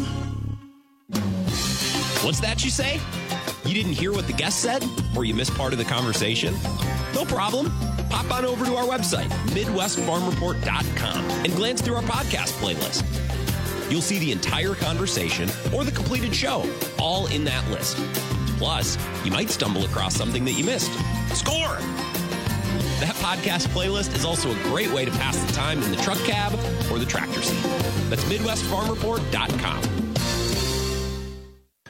What's that you say? You didn't hear what the guest said? Or you missed part of the conversation? No problem. Pop on over to our website, midwest farm report dot com, and glance through our podcast playlist. You'll see the entire conversation or the completed show, all in that list. Plus, you might stumble across something that you missed. Score! That podcast playlist is also a great way to pass the time in the truck cab or the tractor seat. That's midwest farm report dot com.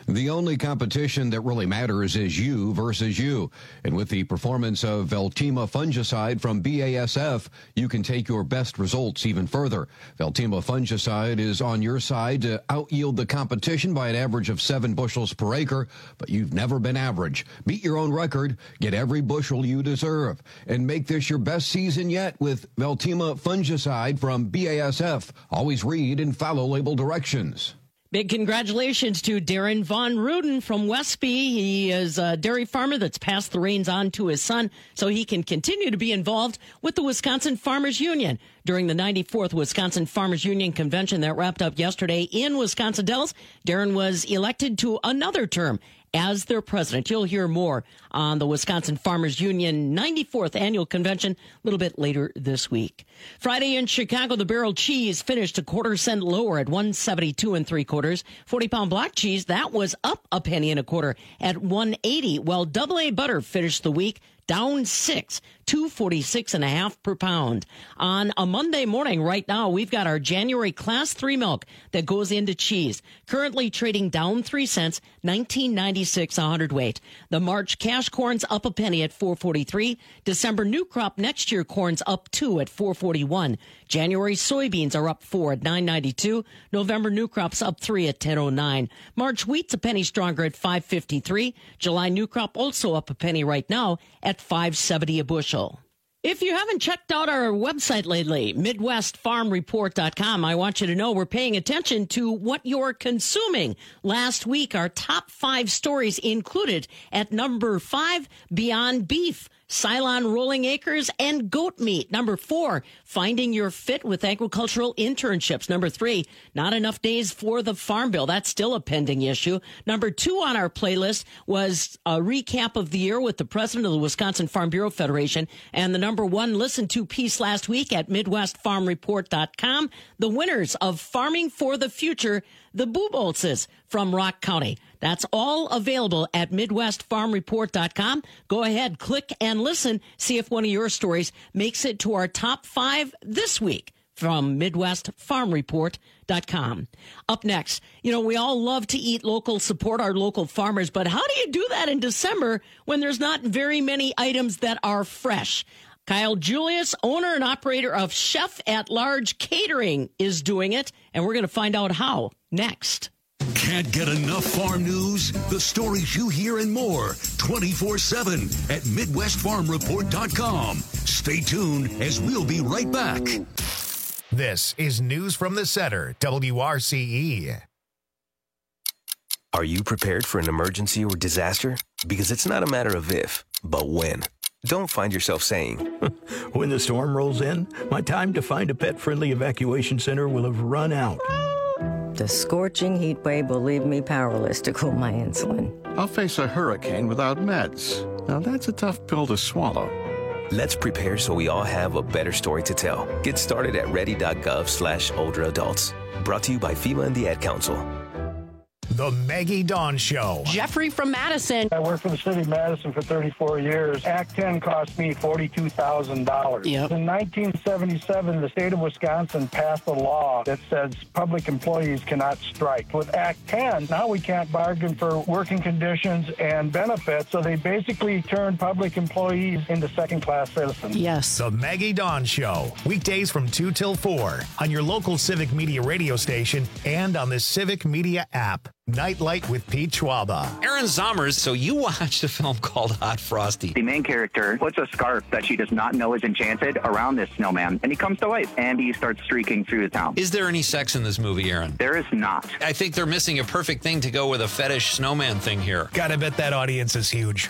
The only competition that really matters is you versus you. And with the performance of Veltima fungicide from B A S F, you can take your best results even further. Veltima fungicide is on your side to out-yield the competition by an average of seven bushels per acre, but you've never been average. Beat your own record, get every bushel you deserve, and make this your best season yet with Veltima fungicide from B A S F. Always read and follow label directions. Big congratulations to Darren Von Ruden from Westby. He is a dairy farmer that's passed the reins on to his son so he can continue to be involved with the Wisconsin Farmers Union. During the ninety-fourth Wisconsin Farmers Union Convention that wrapped up yesterday in Wisconsin Dells, Darren was elected to another term as their president. You'll hear more on the Wisconsin Farmers Union ninety-fourth Annual Convention a little bit later this week. Friday in Chicago, the barrel cheese finished a quarter cent lower at one seventy-two and three quarters. forty pound block cheese, that was up a penny and a quarter at one eighty, while double A butter finished the week down six, two forty-six and a half per pound. On a Monday morning right now, we've got our January class three milk that goes into cheese, currently trading down three cents, nineteen ninety-six a hundredweight. The March cash corn's up a penny at four forty-three. December new crop next year corn's up two at four forty-one. January soybeans are up four at nine ninety-two. November new crop's up three at ten oh nine. March wheat's a penny stronger at five fifty-three. July new crop also up a penny right now at five seventy a bushel. If you haven't checked out our website lately, Midwest Farm Report dot com, I want you to know we're paying attention to what you're consuming. Last week, our top five stories included at number five, Beyond Beef, Cylon Rolling Acres, and goat meat. Number four, finding your fit with agricultural internships. Number three, not enough days for the Farm Bill. That's still a pending issue. Number two on our playlist was a recap of the year with the president of the Wisconsin Farm Bureau Federation. And the number one listened to piece last week at Midwest Farm Report dot com, the winners of Farming for the Future, the Buboltzes from Rock County. That's all available at Midwest Farm Report dot com. Go ahead, click and listen. See if one of your stories makes it to our top five this week from Midwest Farm Report dot com. Up next, you know, we all love to eat local, support our local farmers, but how do you do that in December when there's not very many items that are fresh? Kyle Julius, owner and operator of Chef at Large Catering, is doing it, and we're going to find out how next. Can't get enough farm news? The stories you hear and more twenty-four seven at Midwest Farm Report dot com. Stay tuned as we'll be right back. This is News from the Center, W R C E. Are you prepared for an emergency or disaster? Because it's not a matter of if, but when. Don't find yourself saying, when the storm rolls in, my time to find a pet-friendly evacuation center will have run out. The scorching heat wave will leave me powerless to cool my insulin. I'll face a hurricane without meds. Now that's a tough pill to swallow. Let's prepare so we all have a better story to tell. Get started at ready.gov slash older adults. Brought to you by FEMA and the Ad Council. The Maggie Dawn Show. Jeffrey from Madison. I worked for the city of Madison for thirty-four years. Act ten cost me forty-two thousand dollars. Yep. In nineteen seventy-seven, the state of Wisconsin passed a law that says public employees cannot strike. With Act ten, now we can't bargain for working conditions and benefits, so they basically turned public employees into second-class citizens. Yes. The Maggie Dawn Show. Weekdays from two till four on your local Civic Media radio station and on the Civic Media app. Nightlight with Pete Schwaba. Aaron Zommers, so you watched a film called Hot Frosty. The main character puts a scarf that she does not know is enchanted around this snowman, and he comes to life, and he starts streaking through the town. Is there any sex in this movie, Aaron? There is not. I think they're missing a perfect thing to go with a fetish snowman thing here. Gotta bet that audience is huge.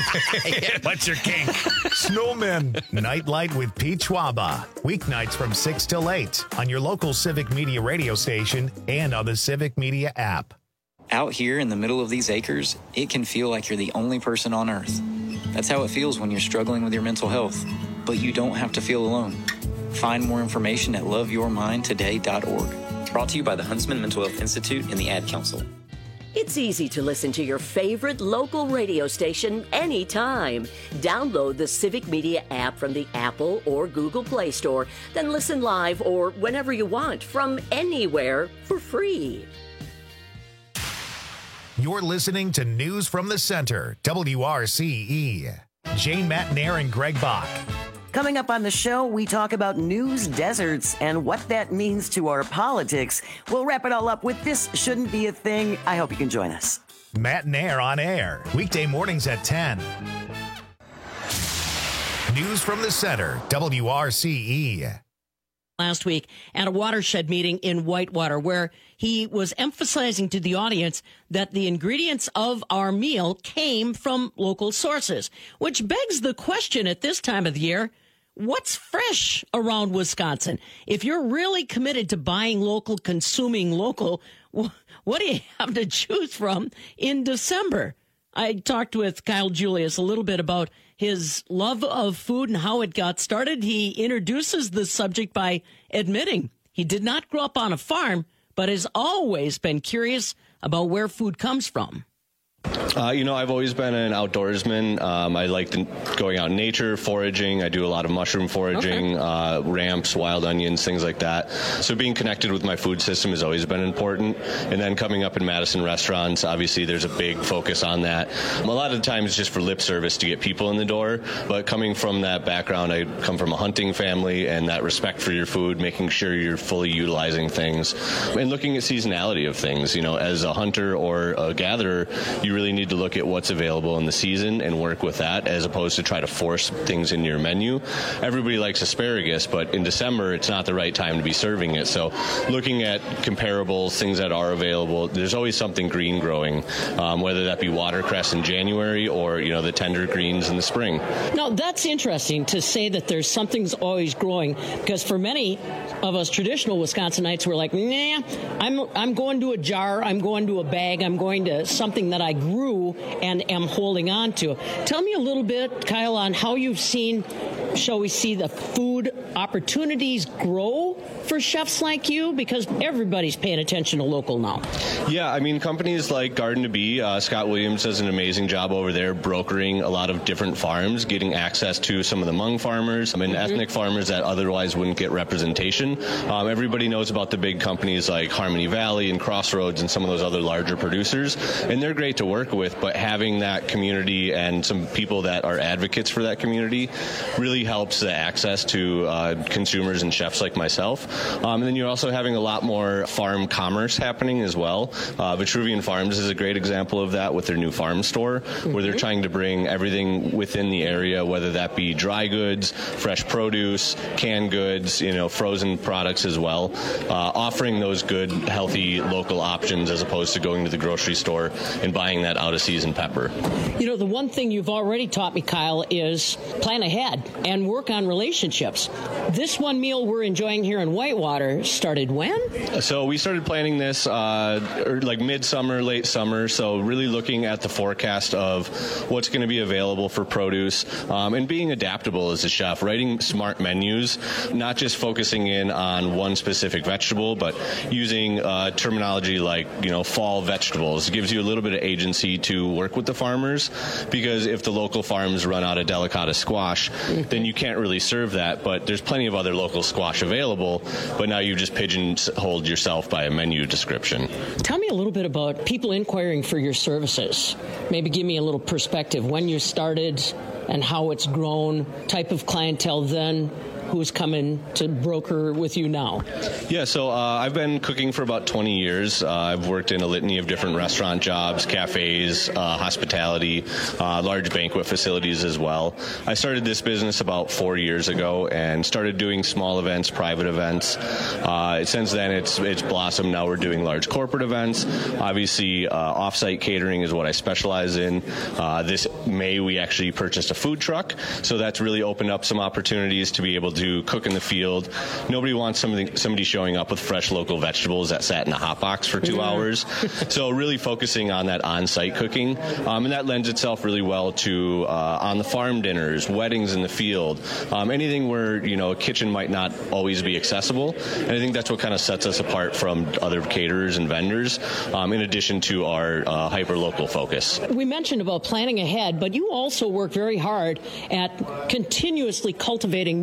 What's your kink? Snowmen. Nightlight with Pete Schwaba. Weeknights from six till eight on your local Civic Media radio station and on the Civic Media app. Out here in the middle of these acres, it can feel like you're the only person on earth. That's how it feels when you're struggling with your mental health. But you don't have to feel alone. Find more information at love your mind today dot org. Brought to you by the Huntsman Mental Health Institute and the Ad Council. It's easy to listen to your favorite local radio station anytime. Download the Civic Media app from the Apple or Google Play Store, then listen live or whenever you want from anywhere for free. You're listening to News from the Center, W R C E. Jane Matnair and Greg Bach. Coming up on the show, we talk about news deserts and what that means to our politics. We'll wrap it all up with This Shouldn't Be a Thing. I hope you can join us. Matnair on air, weekday mornings at ten. News from the Center, W R C E. Last week at a watershed meeting in Whitewater, where he was emphasizing to the audience that the ingredients of our meal came from local sources, which begs the question at this time of the year, what's fresh around Wisconsin? If you're really committed to buying local, consuming local, what do you have to choose from in December? I talked with Kyle Julius a little bit about his love of food and how it got started. He introduces the subject by admitting he did not grow up on a farm, but has always been curious about where food comes from. Uh, you know, I've always been an outdoorsman. Um, I like the, going out in nature, foraging. I do a lot of mushroom foraging, okay. uh, ramps, wild onions, things like that. So being connected with my food system has always been important. And then coming up in Madison restaurants, obviously there's a big focus on that. A lot of the times just for lip service to get people in the door. But coming from that background, I come from a hunting family, and that respect for your food, making sure you're fully utilizing things, and looking at seasonality of things. You know, as a hunter or a gatherer, you really need to look at what's available in the season and work with that, as opposed to try to force things in your menu. Everybody likes asparagus, but in December it's not the right time to be serving it. So looking at comparables, things that are available, there's always something green growing, um, whether that be watercress in January or, you know, the tender greens in the spring. Now, that's interesting to say that there's something's always growing, because for many of us traditional Wisconsinites, we're like, nah, I'm, I'm going to a jar, I'm going to a bag, I'm going to something that I grew and am holding on to. Tell me a little bit, Kyle, on how you've seen, shall we see, the food opportunities grow for chefs like you, because everybody's paying attention to local now. Yeah, I mean, companies like Garden to Be, uh, Scott Williams does an amazing job over there brokering a lot of different farms, getting access to some of the Hmong farmers, I mean, mm-hmm. ethnic farmers that otherwise wouldn't get representation. Um, everybody knows about the big companies like Harmony Valley and Crossroads and some of those other larger producers, and they're great to work with, but having that community and some people that are advocates for that community really helps the access to uh, consumers and chefs like myself. Um, and then you're also having a lot more farm commerce happening as well. Uh, Vitruvian Farms is a great example of that with their new farm store, mm-hmm. where they're trying to bring everything within the area, whether that be dry goods, fresh produce, canned goods, you know, frozen products as well, uh, offering those good, healthy local options as opposed to going to the grocery store and buying that out-of-season pepper. You know, the one thing you've already taught me, Kyle, is plan ahead and work on relationships. This one meal we're enjoying here in Whitewater started when? So we started planning this uh, like midsummer, late summer, so really looking at the forecast of what's going to be available for produce, um, and being adaptable as a chef, writing smart menus, not just focusing in on one specific vegetable, but using uh, terminology like, you know, fall vegetables. It gives you a little bit of agency to work with the farmers, because if the local farms run out of delicata squash, then you can't really serve that, but there's plenty of other local squash available, but now you just pigeonholed yourself by a menu description. Tell me a little bit about people inquiring for your services. Maybe give me a little perspective, when you started and how it's grown, type of clientele then, who's coming to broker with you now? Yeah, so uh, I've been cooking for about twenty years. Uh, I've worked in a litany of different restaurant jobs, cafes, uh, hospitality, uh, large banquet facilities as well. I started this business about four years ago and started doing small events, private events. Uh, since then, it's it's blossomed. Now we're doing large corporate events. Obviously, uh, off-site catering is what I specialize in. Uh, this May, we actually purchased a food truck, so that's really opened up some opportunities to be able to cook in the field. Nobody wants somebody, somebody showing up with fresh local vegetables that sat in a hot box for two hours. So really focusing on that on-site cooking. Um, and that lends itself really well to uh, on the farm dinners, weddings in the field, um, anything where, you know, a kitchen might not always be accessible. And I think that's what kind of sets us apart from other caterers and vendors, um, in addition to our uh, hyper-local focus. We mentioned about planning ahead, but you also work very hard at continuously cultivating new relationships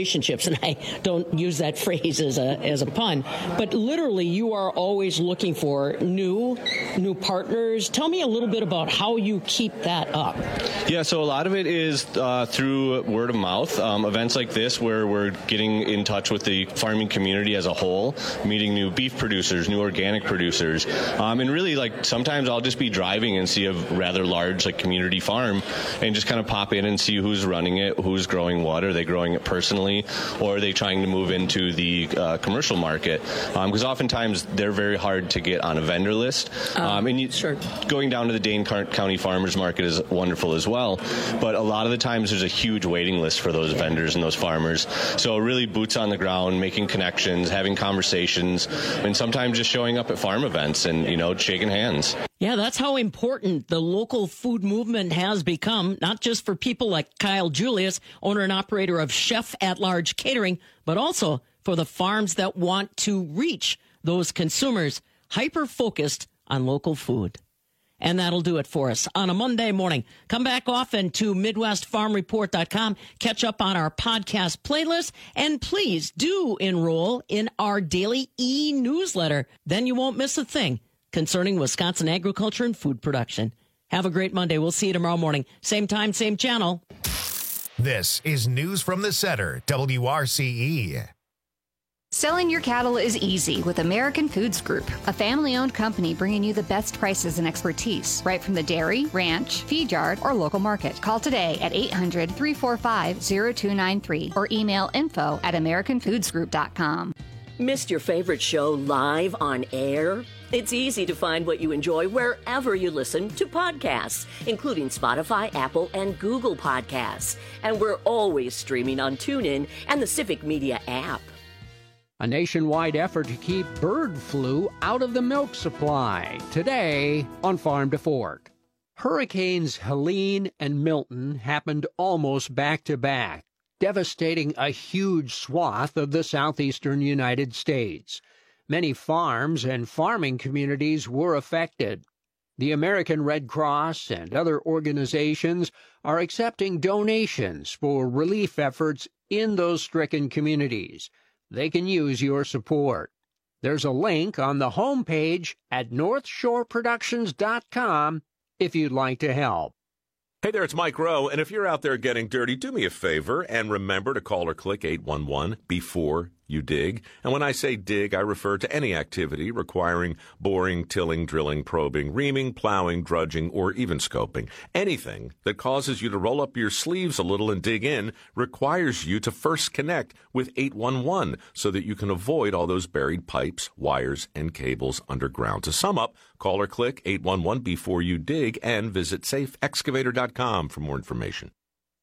relationships, and I don't use that phrase as a as a pun, but literally you are always looking for new new partners. Tell me a little bit about how you keep that up. Yeah, so a lot of it is uh, through word of mouth. Um, events like this where we're getting in touch with the farming community as a whole, meeting new beef producers, new organic producers, um, and really like sometimes I'll just be driving and see a rather large like community farm and just kind of pop in and see who's running it, who's growing what. Are they growing it personally, or are they trying to move into the uh, commercial market? Because um, oftentimes they're very hard to get on a vendor list. Um, and you, sure. Going down to the Dane County Farmers Market is wonderful as well. But a lot of the times there's a huge waiting list for those vendors and those farmers. So really boots on the ground, making connections, having conversations, and sometimes just showing up at farm events and, you know, shaking hands. Yeah, that's how important the local food movement has become, not just for people like Kyle Julius, owner and operator of Chef at Large Catering, but also for the farms that want to reach those consumers, hyper-focused on local food. And that'll do it for us on a Monday morning. Come back often to Midwest Farm Report dot com. Catch up on our podcast playlist. And please do enroll in our daily e-newsletter. Then you won't miss a thing concerning Wisconsin agriculture and food production. Have a great Monday. We'll see you tomorrow morning. Same time, same channel. This is News from the Center, W R C E. Selling your cattle is easy with American Foods Group, a family-owned company bringing you the best prices and expertise right from the dairy, ranch, feed yard, or local market. Call today at eight hundred, three four five, zero two nine three or email info at american foods group dot com. Missed your favorite show live on air? It's easy to find what you enjoy wherever you listen to podcasts, including Spotify, Apple, and Google Podcasts. And we're always streaming on TuneIn and the Civic Media app. A nationwide effort to keep bird flu out of the milk supply. Today on Farm to Fork. Hurricanes Helene and Milton happened almost back to back, devastating a huge swath of the southeastern United States. Many farms and farming communities were affected. The American Red Cross and other organizations are accepting donations for relief efforts in those stricken communities. They can use your support. There's a link on the homepage at north shore productions dot com if you'd like to help. Hey there, it's Mike Rowe, and if you're out there getting dirty, do me a favor and remember to call or click eight one one before you dig. And when I say dig, I refer to any activity requiring boring, tilling, drilling, probing, reaming, plowing, drudging, or even scoping. Anything that causes you to roll up your sleeves a little and dig in requires you to first connect with eight one one so that you can avoid all those buried pipes, wires, and cables underground. To sum up, call or click eight one one before you dig and visit safe excavator dot com for more information.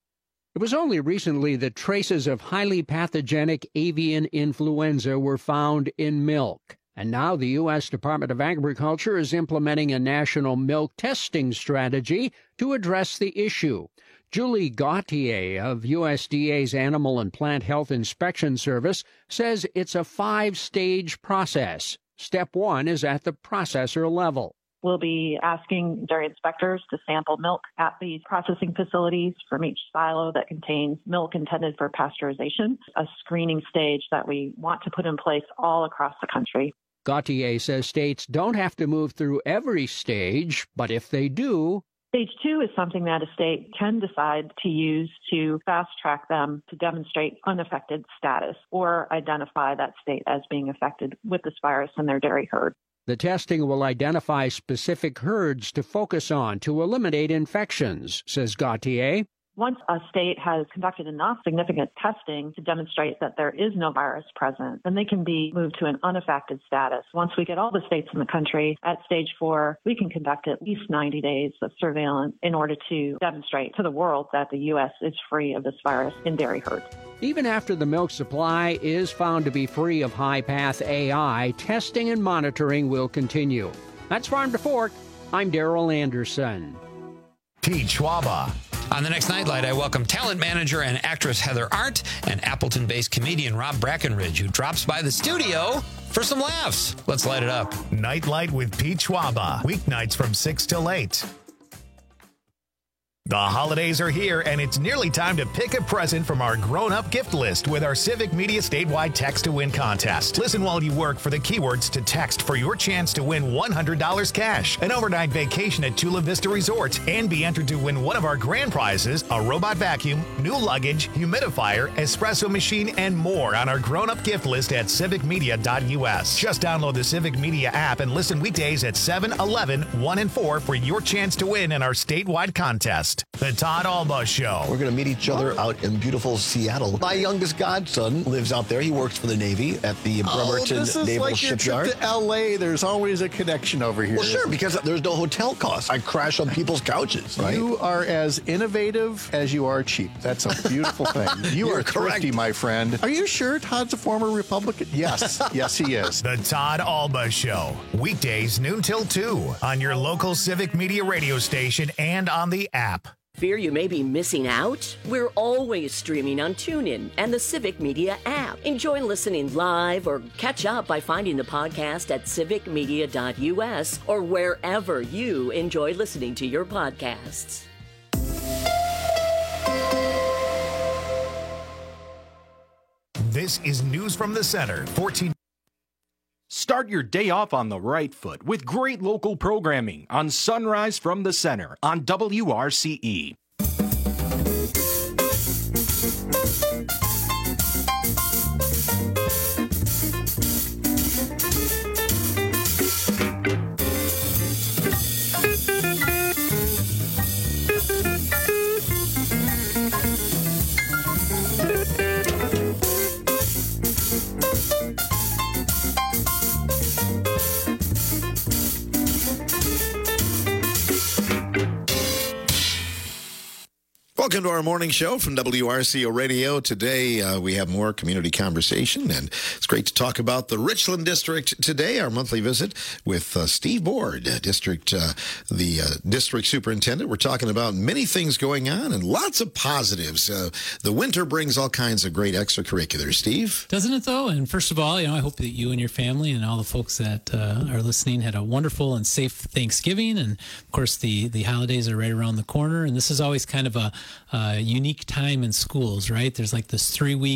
It was only recently that traces of highly pathogenic avian influenza were found in milk. And now the U S Department of Agriculture is implementing a national milk testing strategy to address the issue. Julie Gauthier of U S D A's Animal and Plant Health Inspection Service says it's a five-stage process. Step one is at the processor level. We'll be asking dairy inspectors to sample milk at these processing facilities from each silo that contains milk intended for pasteurization, a screening stage that we want to put in place all across the country. Gauthier says states don't have to move through every stage, but if they do... Stage two is something that a state can decide to use to fast-track them to demonstrate unaffected status or identify that state as being affected with this virus in their dairy herd. The testing will identify specific herds to focus on to eliminate infections, says Gauthier. Once a state has conducted enough significant testing to demonstrate that there is no virus present, then they can be moved to an unaffected status. Once we get all the states in the country at stage four, we can conduct at least ninety days of surveillance in order to demonstrate to the world that the U S is free of this virus in dairy herds. Even after the milk supply is found to be free of high-path A I, testing and monitoring will continue. That's Farm to Fork. I'm Darrell Anderson. Pete Schwaba. On the next Nightlight, I welcome talent manager and actress Heather Arndt and Appleton-based comedian Rob Brackenridge, who drops by the studio for some laughs. Let's light it up. Nightlight with Pete Schwaba. Weeknights from six till eight. The holidays are here, and it's nearly time to pick a present from our grown-up gift list with our Civic Media statewide Text to Win contest. Listen while you work for the keywords to text for your chance to win one hundred dollars cash, an overnight vacation at Chula Vista Resort, and be entered to win one of our grand prizes, a robot vacuum, new luggage, humidifier, espresso machine, and more on our grown-up gift list at civic media dot u s. Just download the Civic Media app and listen weekdays at seven, eleven, one, and four for your chance to win in our statewide contest. The Todd Alba Show. We're going to meet each other out in beautiful Seattle. My youngest godson lives out there. He works for the Navy at the Bremerton oh, this is Naval like Shipyard. Your trip to L A. There's always a connection over here. Well, sure, because there's no hotel costs. I crash on people's couches, right? You are as innovative as you are cheap. That's a beautiful thing. You You're are thrifty, correct. my friend. Are you sure Todd's a former Republican? Yes. Yes, he is. The Todd Alba Show. Weekdays noon till two on your local Civic Media radio station and on the app. Fear you may be missing out? We're always streaming on TuneIn and the Civic Media app. Enjoy listening live or catch up by finding the podcast at civic media dot u s or wherever you enjoy listening to your podcasts. This is News from the Center, fourteen. Start your day off on the right foot with great local programming on Sunrise from the Center on W R C E. Welcome to our morning show from W R C O Radio. Today, uh, we have more community conversation, and it's great to talk about the Richland District today, our monthly visit with uh, Steve Board, uh, district, uh, the uh, district superintendent. We're talking about many things going on and lots of positives. Uh, the winter brings all kinds of great extracurriculars. Steve? Doesn't it, though? And first of all, you know, I hope that you and your family and all the folks that uh, are listening had a wonderful and safe Thanksgiving. And, of course, the, the holidays are right around the corner. And this is always kind of a uh, unique time in schools, right? There's like this three-week